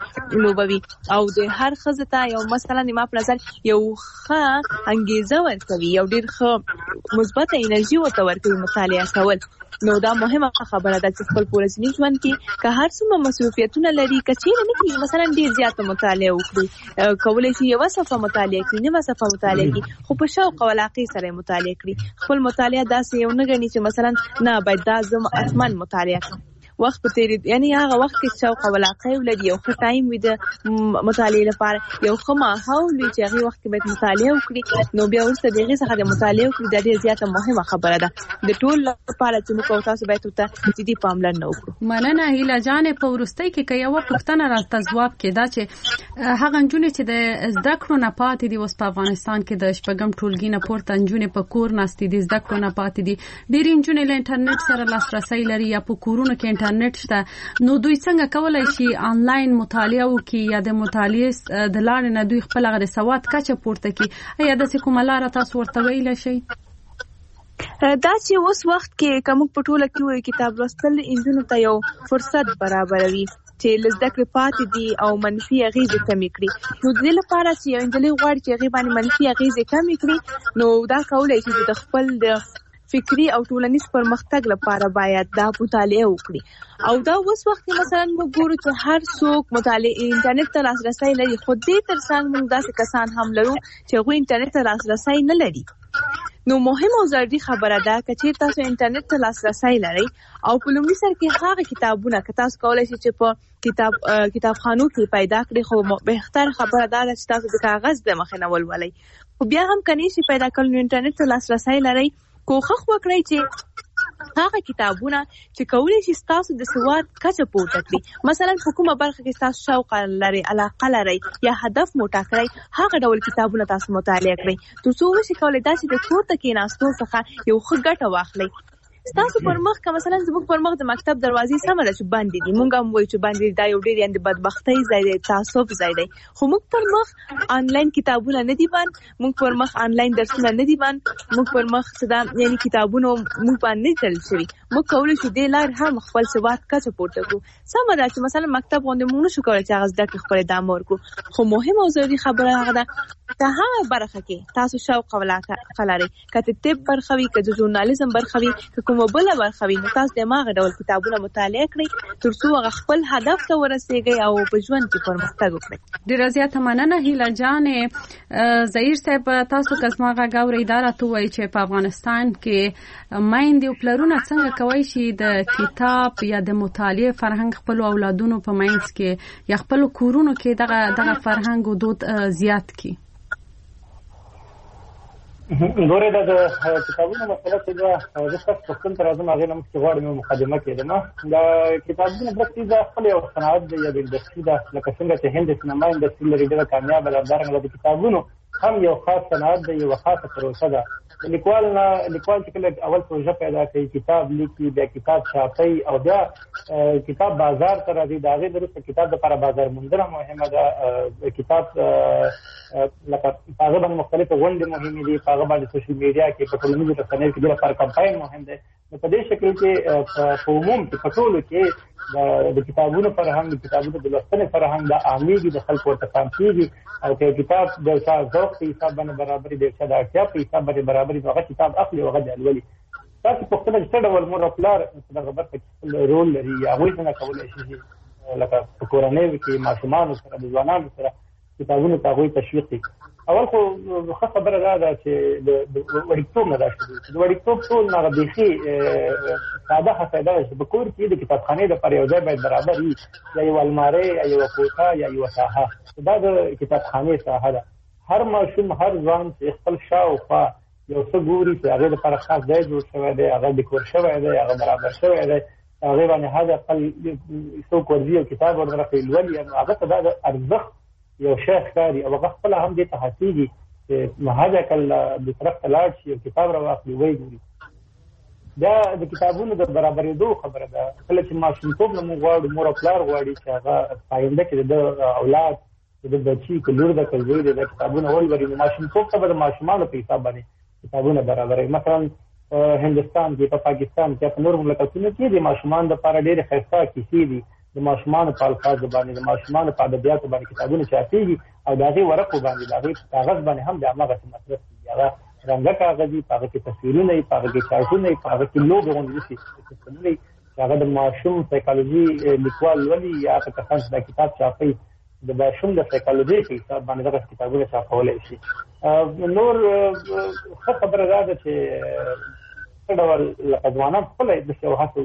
او د هر ښځې ته یو مثلا ما په نظر یو ښه انګیزه ورکوي، یو ډیر ښه مثبته انرژي ورته ورکوي مطالعه کول. نو دا مهمه خبره ده چې خپل ورځني ژوند کې که هر څومره مصروفیتونه لري، که چیرې نه کېږي مثلا ډېر زیاته مطالعه وکړي، کولی شي یوه صفحه مطالعه کړي، نیمه صفحه مطالعه کړي، خو په شوق او علاقې سره یې مطالعه کړي. خپل مطالعه داسې یو نه ګڼي چې مثلا نه باید دا زه حتما مطالعه کړم. وخت په تېرېدو، یعنې هغه وخت کې شوق او علاقه ولري، یو ښه ټایم وي د مطالعې لپاره، یو ښه ماحول وي چې هغې وخت کې باید مطالعه وکړي، نو بیا وروسته د هغې څخه د مطالعه وکړي. دا ډېر زیاته مهمه خبره ده د ټول لپاره چې موږ او تاسو باید ورته جدي پاملرنه وکړو. مننه هیله جانې. په وروستۍ کې که یوه پوښتنه راته ځواب کېده چې هغه نجونې چې د زده کړو نه پاتې دي اوس په افغانستان کې، د شپږم ټولګي نه پورته نجونې په کور ناستې دي، زده کړو نه پاتې دي، ډېرې نجونې له انټرنیټ سره لاسرسی لري یا په کورونو کې انټرنیټ شته، نو دوی څنګه کولای شي آنلاین مطالعه وکړي یا د مطالعې د لارې نه دوی خپل هغه د سواد کچه پورته کړي؟ ایا داسې کومه لاره تاسو ورته ویلی شئ؟ دا چې اوس وخت کې که موږ په ټوله کې وایو کتاب لوستل نجونو ته یو فرصت برابروي چې له زده کړې پاتې دي او منفي اغېزې کمې کړي. نو د دې لپاره چې یو نجلۍ غواړي چې هغې باندې منفي اغېزې کمې کړي، نو دا کولی شي چې د خپل د فکری او ټولنیز پرمختګ لپاره باید دا مطالعه وکړي. او دا اوس وخت مثلا موږ ګورو چې هر څوک مطالعه انټرنیټ ته لاسرسی لري، خو دې ترڅنګ موږ داسې کسان هم لرو چې هغوی انټرنیټ ته لاسرسی نه لري. نو مهمه او ضروري خبره ده که چیرې تاسو انټرنیټ ته لاسرسی لرئ او په لومړي سر کې هغه کتابونه که تاسو کولی شئ چې په کتابخانو کې پیدا کړئ، خو بهتر خبره دا ده چې تاسو د کاغذ د مخې نه ولولئ. خو بیا هم که نه شئ پیدا کړل، نو انټرنیټ ته لاسرسی لرئ، کوښښ وکړئ چې هغه کتابونه چې کولی شي ستاسو د سواد کچه پورته کړي، مثلا په کومه برخه کې ستاسو شوق لري، علاقه لري یا هدف مو ټاکلی، هغه ډول کتابونه تاسو مطالعه کړئ تر څو وشي کولی دا چې د کور ته کېناستو څخه یو ښه ګټه واخلئ. ستاسو پر مخ که مثلا زموږ پر مخ د مکتب دروازې سمه ده چې بندې دي، موږ هم وایو چې بندې دا یو ډېر یعنې د بدبختۍ ځای دی، تعصب ځای دی، خو موږ پر مخ آنلاین کتابونه نه دي بند، موږ پر مخ آنلاین درسونه نه دي بند، موږ پر مخ څه ده یعنې کتابونه موږ باندې نه تړل شوي. موږ کولی شو دې لارې هم خپل سواد کچه پورته کړو. سمه ده چې مثلا مکتب غوندې موږ نه شو کولی چې هغه زده کړې خپل ادامه ورکړو، خو مهمه او ضروري خبره هغه ده که هغه برخه کې تاسو شوق او علاقه لرئ، که د طب برخه وي، که د ژورنالیزم برخه وي، که کومه بله برخه وي، نو تاسو د هماغه ډول کتابونه مطالعه کړئ تر څو هغه خپل هدف ته ورسېږئ او په ژوند کې پرمختګ وکړئ. ډېره زیاته مننه هیله جانې. ظهیر صاحب، تاسو که زما غږ اورئ دا راته ووایئ چې په افغانستان کې میندې او پلرونه څنګه کولی شي د کتاب یا د مطالعې فرهنګ خپلو اولادونو په منځ کې یا خپلو کورونو کې دغه فرهنګ او دود زیات کړي؟ ګورې دا د کتابونو مسله چې ده زه ستاسو پوښتنې ته راځم، هغې نه مخکې غواړم یو مقدمه کېدم. دا کتابونه بس دا خپل یو صنعت دی، یو انډسټري ده، لکه څنګه چې هند سینما انډسټري لري ډېره کامیابه ده، همدارنګه د کتابونو هم یو خاص صنعت دی، یوه خاصه پروسه ده. د لیکوال چې کله اول پروژه پیدا کوي کتاب لیکي بیا کتاب چاپي او بیا کتاب بازار ته راځي دا غي درسته کتاب لپاره بازار موندنه مهمه ده کتاب لکه هغه باندې مختلفه غونډې مهمه دي هغه باندې سوشل میډیا کې په ټولنیزو رسنیو کې د لپاره کمپاین مهم دی په دې شکل کې په عموم کې په ټولو کې د کتابونو فرهنګ د کتابونو د لوستنې فرهنګ د عاميږي د خلکو ورته پام کیږي او چې کتاب د ذوق په حساب باندې برابرۍ د څه د اړتیا په حساب باندې برابرۍ هغه کتاب اخلي او هغه ولولي تاسو په خپل څه ډول مور خپل د غبر په رول لري یا هغه څنګه کولای شي لکه په کورنۍ کې ماشومان سره د ځوانانو سره کتابونو ته غوي تشویق کوي اول خو خبره ده چې د وړتوب نه راشي د وړتوب ټول نه بيخي ساده حسابه چې په کور کې د کتابخانې د پر یو ځای باید برابر وي یا یو الماری یا یو کوټه یا یو ساحه دا د کتابخانې ساحه ده هر ماشوم هر ځوان چې خپل شاوخوا یو څه ګوري چې هغه لپاره خاص ځای جوړ شوی دی هغه ډیکور شوی دی هغه برابر شوی دی هغه باندې هغه خپل څو ورځي او کتاب ورته لولي هغه ته د ارزښت یو شیخ کاری او هغه خپل هم دې ته حسيږي چې مهاجه کله د طرف تلاړ شي کتاب راوخلي وای ګوري دا د کتابونو د برابرېدو خبره ده کله چې ماشومتوب نو غواړي مور او پلار غواړي چې هغه پاینده کې د اولاد د بچي کلور د کلوي د کتابونو ولوري نو ماشومتوب ته د ماشومانو په حساب باندې کتابونه برابرې مثلا هندستان کې په پاکستان کې په نور مملکتونو کې د ماشومان لپاره ډېر خاصه کیسې دي د ماشومان په الفاظ باندې د ماشومان په ادبیات باندې کتابونه چاپېږي او دغه ورقو باندې دغه کاغذ باندې هم د هغه مصرف کیږي هغه رنګه کاغذي هغه کې تصویرونه هغه کې چارټونه هغه کې لوګو غونډې شي هغه د ماشوم سایکالوژي لیکوال ولي یا کسان چې د کتاب چاپي د ماشوم د سایکالوژي په حساب باندې دغه کتابونه چاپولای شي نور خبره ده چې ډول لقدوانان خپل د څه هڅه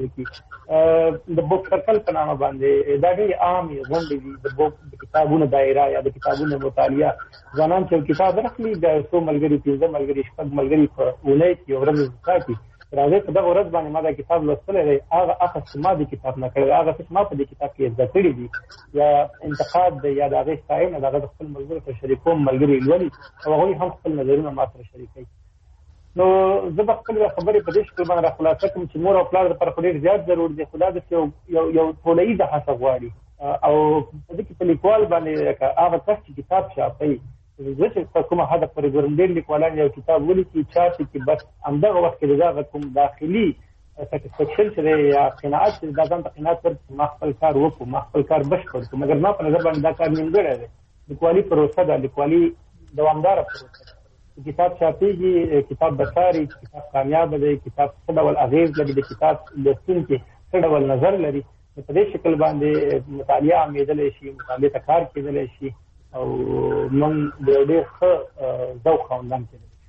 وکړي د بوک سرکل په نامه باندې دا ډېر عام غونډې دي د بوک کتابونو دایره یا د کتابونو مطالعه ځوانان چې کتاب راخلي د څو ملګري 15 ملګري شپږ ملګري په ولایت کې ورځ ځکه راځي په دغه ورځ باندې ما دا کتاب لوستل دی هغه اخر ما د کتاب نه کړی هغه څه ما په دې کتاب کې زده کړی دي یا انتقاد یا د هغه ستاینه دغه خپل ملګرو ته شریکوم ملګري لولي او هغه هم خپل نظرونه ما سره شریکوي نو زه په خپل خبرې په دې شکل باندې راخلاصه کوم چې مور او پلار لپاره ډېر زیات ضرور دي خدا د یو ټولنیزه هڅه غواړي او په دې کې په لیکوال باندې هغه څه چې کتاب چاپي زه چې کومه هدف پرې ګورم ډېر لیکوالان یو کتاب ولیکي چې بس همدغه وخت کې دا کوم داخلي سټیسفیکشن چې یا قناعت چې دا ځان ته قناعت ورکړي ما خپل کار وکړو ما خپل کار بشپړ کړو مګر ما په نظر باندې دا کار نیمګړی دی لیکوالي پروسه ده لیکوالي دوامداره پروسه ده کتاب چاپیږي کتاب بساري کتاب کامیاب دی کتاب څه ډول اغیز لري د کتاب لوستونکي څه ډول نظر لري په دې شکل باندې مطالعه عامېدلی شي مطالعه ته کار کېدلی شي او موږ د ډېر ښه ذوق خاوندان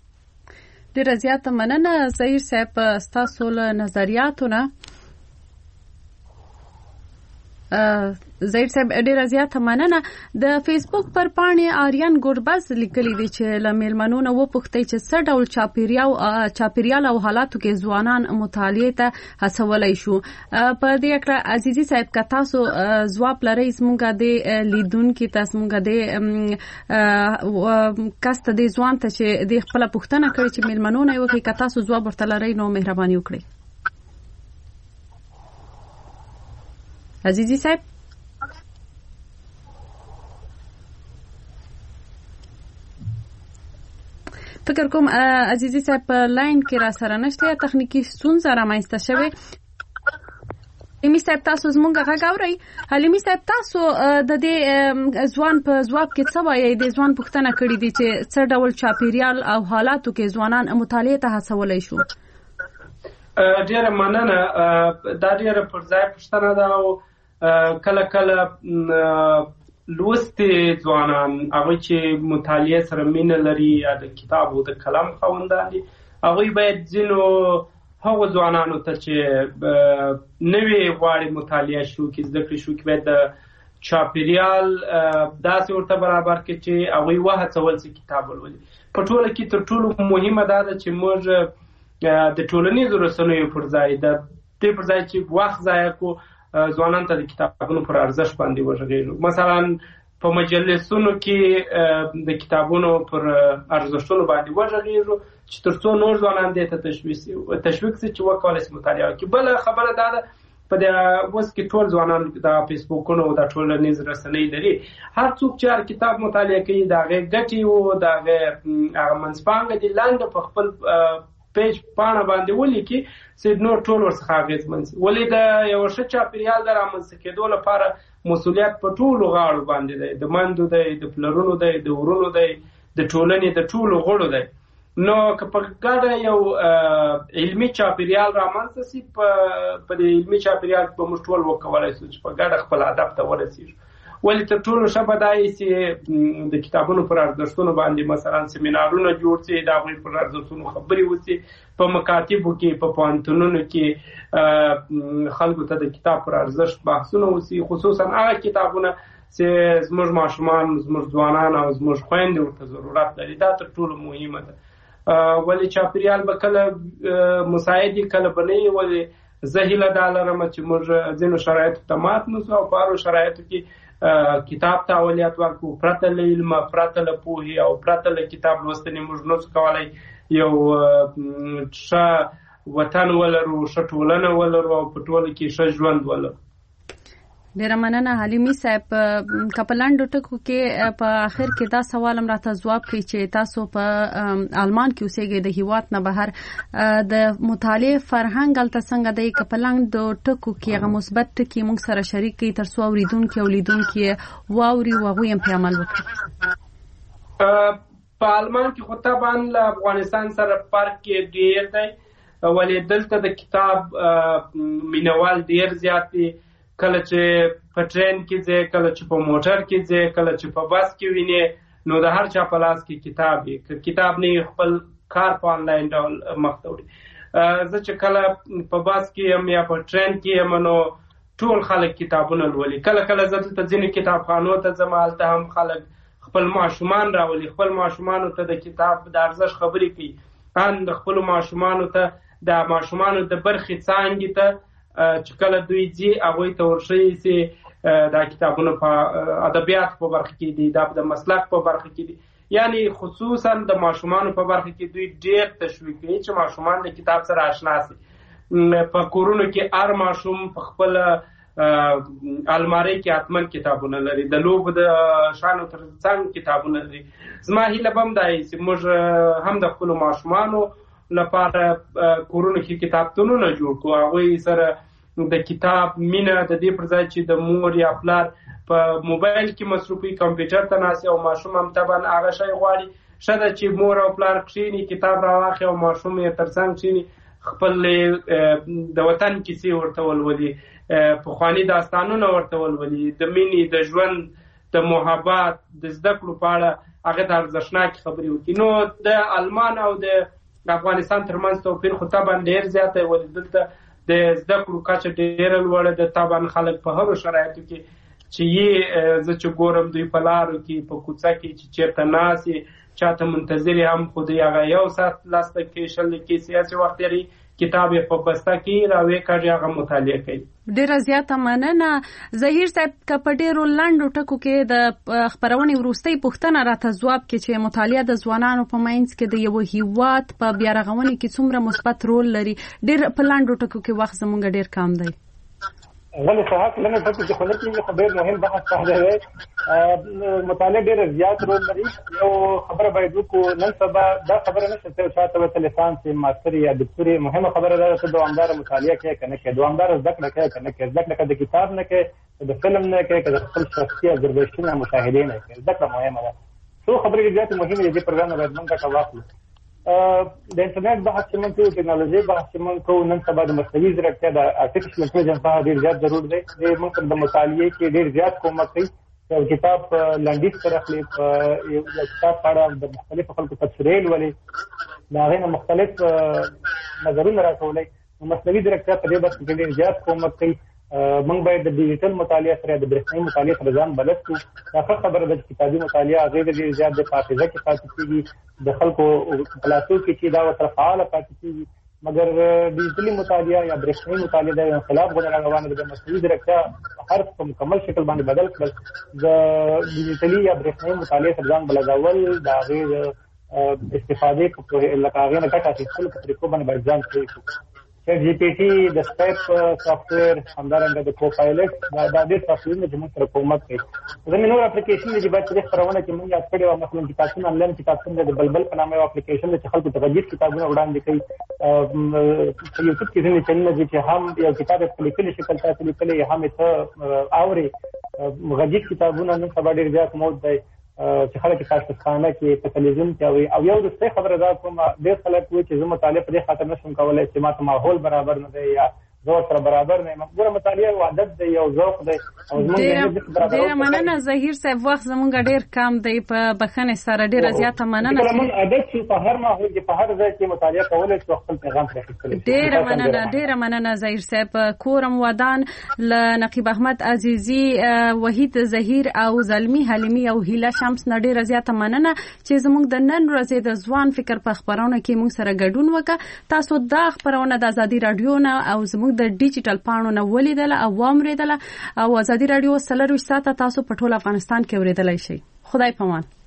کېدلی ډېره زیاته مننه ظهیر صاحب ستاسو له نظریاتو نه زهیر صاحب ډیره زیاته مننه د فیسبوک پر پاڼې آریان ګوربز لیکلي دي چې له میلمنو نه وپوښتئ چې څه ډول چاپیریال او حالاتو کې ځوانان مطالعې ته هڅولی شو په دې اړه عزیزي صاحب که تاسو ځواب لرئ زموږ د لیدونکي تاسو موږ د کس ته د ځوان ته چې د خپله پوښتنه کړې چې میلمنو نه یې وکړي که تاسو ځواب ورته لرئ نو مهرباني وکړئ عزیزي صاحب فکر کوم عزیزي صاحب په لاین کې را سره نشته یا تخنیکی ستونزه رامنځته شوې حلیمي صاحب تاسو زموږ غږ اورئ حلیمي صاحب تاسو د دې ځوان په ځواب کې څه وایي د ځوان پوښتنه کړې دي چې څه ډول چاپیریال او حالاتو کې ځوانان مطالعې ته هڅولی شو ډیره مننه دا ډیره پر ځای پوښتنه ده او کله کله لوستي ځوانان هغه چې مطالعه سره مینه لري یا د کتاب او د کلام خاوندان دي هغه باید ځینو هغه ځوانانو ته چې نوې غواړي مطالعه شو کې زده کړې شو کې باید د چاپیریال داسې ورته برابر کړي چې هغه وهڅول چې کتاب ولولي په ټوله کې تر ټولو مهمه دا ده چې موږ د ټولنیزو رسنیو پر ځای د دې پر ځای چې وخت ضایع کو ځوانان ته د کتابونو پر ارزښت باندې وژغېږو مثلا په مجلسونو کې د کتابونو پر ارزښتونو باندې وغږیږو چې ترڅو نور ځوانان دې ته تشویق شي چې وکولای شي مطالعه وکړي. بل خبره دا ده په دې اوس کې ټول ځوانان د فیسبوکونو او د ټولنیز رسنۍ لري. هر څوک چې هر کتاب مطالعه کوي د هغې ګټې او د هغه منځپانګه دې لاندې په خپل پیج پاڼه باندې ولیکي چې نور ټول ورڅخه اغېزمن شي. ولې د یو ښه چاپېریال د رامنځته کېدو لپاره مسؤلیت په ټولو غاړو باندې دی، د میندو دی، د پلرونو دی، د ورونو دی، د ټولنې د ټولو غړو دی. نو که په ګډه یو علمي چاپېریال رامنځته شي، په دې علمي چاپېریال کې به موږ ټول وکولای شو چې په ګډه خپل هدف ته ورسېږو. ولې تر ټولو ښه به دا وي چې د کتابونو پر ارزښتونو باندې مثلا سیمینارونه جوړ شي، د هغوی پر ارزښتونو خبرې وشي، په مکاتبو کې، په پوهنتونونو کې خلکو ته د کتاب پر ارزښت بحثونه وشي، خصوصا هغه کتابونه چې زموږ ماشومان، زموږ ځوانان او زموږ خویندې ورته ضرورت لري. دا تر ټولو مهمه ده. ولې چاپېریال به کله مساعد وي کله به نه وي. ولې زه هیله دا لرم چې موږ ځینو شرایطو ته مات نه شو او په هرو شرایطو کې کتاب ته اولویت ورکړو. پرته له علمه، پرته له پوهې او پرته له کتاب لوستنې موږ نه شو کولی یو ښه وطن ولرو، ښه ټولنه ولرو او په ټوله کې ښه ژوند ولرو. ډیره مننه حلیمي صاحب. که په لنډو ټکو کې په آخر کې دا سوال هم راته ځواب کړئ چې تاسو په آلمان کې اوسېږئ، د هیواد نه بهر د مطالعې فرهنګ هلته څنګه دی؟ که په لنډو ټکو کې هغه مثبت ټکي موږ سره شریک کړئ تر څو اورېدونکي او لیدونکي واوري او هغوی هم پرې عمل وکړي. په آلمان کې خو طبعا له افغانستان سره فرق کې ډېر دی. ولې دلته د کتاب مینوال ډېر زیات دی. کله چې په ټرین کې ځې، کله چې په موټر کې ځې، کله چې په بس کې وینې، نو د هر چا په لاس کې کتاب وي. که کتاب نه خپل کار په آنلاین ډول مخ ته وړي. زه چې کله په بس کې یم یا په ټرین کې یم نو ټول خلک کتابونه لولي. کله کله زه دلته ځینې کتابخانو ته ځم، هلته هم خلک خپل ماشومان راولي، خپل ماشومانو ته د کتاب د ارزښت خبرې کوي. ان د خپلو ماشومانو ته د ماشومانو د برخې څانګې ته چې کله دوی ځي هغوی ته ورښیي چې دا کتابونه په ادبیات په برخه کې دي، دا د مسلک په برخه کې دي. یعنی خصوصا د ماشومانو په برخه کې دوی ډېر تشویق کوي چې ماشومان د کتاب سره آشنا شي. په کورونو کې هر ماشوم په خپل المارۍ کې حتما کتابونه لري، د لوبو د شانو تر څنګ کتابونه لري. زما هیله به هم دا وي چې موږ هم د خپلو ماشومانو لپاره کورونو کې کتابتونونه جوړ کړو، هغوی سره د کتاب مینه د دې پر ځای چې د مور یا پلار په موبایل کې مصروفي کمپیوټر ته ناست او ماشوم هم طبعا هغه شی غواړي. ښه ده چې مور او پلار کښېني، کتاب راواخلي او ماشوم یې تر څنګ کښېني، خپل د وطن کیسې ورته ولولي، پخواني داستانونه ورته ولولي، د مینې، د ژوند، د محبت، د زده کړو په اړه هغه ته ارزښتناکې خبرې وکړي. نو د آلمان او د افغانستان ترمنځ توپیر خو طبعا ډېر زیات دی. ولې دلته د زده کړو کچه ډېره لوړه ده. طبعا خلک په هرو شرایطو کې چې زه چې ګورم دوی په لارو کې، په کوڅه کې چې چېرته ناست یې، چاته منتظر هم خو دوی هغه 1 ساعت 10 دقیقې 20 دقیقې سیاسي وخت لري، کتاب یې په بسته کې راوې کړي، هغه مطالعه کوي. ډیره زیاته مننه ظهیر صاحب. که په ډیرو لنډو ټکو کې د خپرونې وروستۍ پوښتنه راته ځواب کې چې مطالعه د ځوانانو په منځ کې د یو هیواد په بیا رغونې کې څومره مثبت رول لري؟ ډیر په لنډو ټکو کې وخت زموږ ډیر کم دی. ولې صحت لنډو ټکو کې خو نه کېږي، خو ډېر مهم بحث دی. مطالعه ډېر زیات رول لري. یو خبره باید وکړو، نن سبا دا خبره نشته چې چاته ورته لیسانس ماستر یا دکتوري. مهمه خبره ده چې دوامداره مطالعه کوي که نه کوي، دوامداره زده کړه کوي که نه کوي. زده کړه که د کتاب نه کوي، که د فلم نه کوي، که د خپل شخصي ابزرویشن یا مشاهدې نه کوي، زده کړه مهمه ده. څو خبرې زیاتې مهمې دي. دې پروګرام نه باید موږ ګټه واخلو. د انټرنیټ بحث چې موږ کوو، ټکنالوژي بحث چې موږ کوو، نن سبا د مصنوعي ځیرکتیا د آرټیفیشل انټلیجنس په ډېر زیات ضرور دی. دې موږ د مطالعې کې ډېر زیات کومک کوي. یو کتاب لنډیز سره اخلي، یو کتاب په اړه د مختلفو خلکو تبصرې لولي، د هغې نه مختلف نظرونه راټولوي. مصنوعي ځیرکتیا په دې برخه کې ډېر زیات کومک کوي. موږ باید د ډیجیټل مطالعه سره د برېښنایي مطالعې سره ځان بلد کړو. دا ښه خبره ده چې کتابي مطالعه هغې ته ډېر زیات د حافظه کې پاتې کېږي، د خلکو په لاسو کې چې دا ورسره فعاله پاتې کېږي. مګر ډیجیټلي مطالعه یا برېښنایي مطالعه د انقلاب غوښتنه روانه ده. د مصنوعي ځیرکتیا هر په مکمل شکل باندې بدل کړل. د ډیجیټلي یا برېښنایي مطالعه تر ځان بلګول د هغې استفادې په لکه هغې نه ګټه اخیستلو په طریقو باندې باید ځان پوه کړو. چیټ جی پی ټي د سکایپ سافټویر همدارنګه د کوپایلټ دا ډېر سافټویرونه چې موږ سره کومک کوي. زموږ نور اپلیکیشن دي باید چې خبرونه کې موږ یاد کړی و، مثلا کتابتون انلاین کتابتون د بلبل په نامه یو اپلیکیشن چې خلکو ته غږیز کتابونه وړاندې کوي. په یوټیوب کې ځینې چینلونه دي چې هم یو کتاب په لیکلي شکل تاسو لیکلی هم ته اوري. غږیز کتابونه نن سبا ډېر زیات موجود دی چې خلک تاسو خانه کې په تلویزیون کې وي. او یو د څه خبره ده کوم ډېر خلک وایي چې زه مطالعه په دې خاطر نشم کولای چې ماته ماحول برابر نه دی یا زه سره برابر نه یم. ګوره مطالعه یو عادت دی، یو ذوق دی. ډېره مننه ظهیر صاحب، وخت زمونږ ډېر کم دی. په بخښنې سره ډېره زیاته مننه. موږ عادت شو په هر ماحول کې په هر ځای کې مطالعه کولی شو خپل پیغام پرې اخیستلی. ډېره مننه ظهیر صاحب. کورم ودان له نقیب احمد عزیزي، وحید ظهیر او زلمی حلیمي او هیله شمس نه ډېره زیاته مننه چې زمونږ د نن ورځې د ځوان فکر په خبرونه کې موږ سره ګډون وکړه. تاسو دا خبرونه د ازادي رادیو نه او زموږ د ډیجیټل پاڼو نه ولیدله او واوریدله، او ازادي رادیو 24 ساعته تاسو په ټول افغانستان کې اوریدلای شئ. خدای پامان.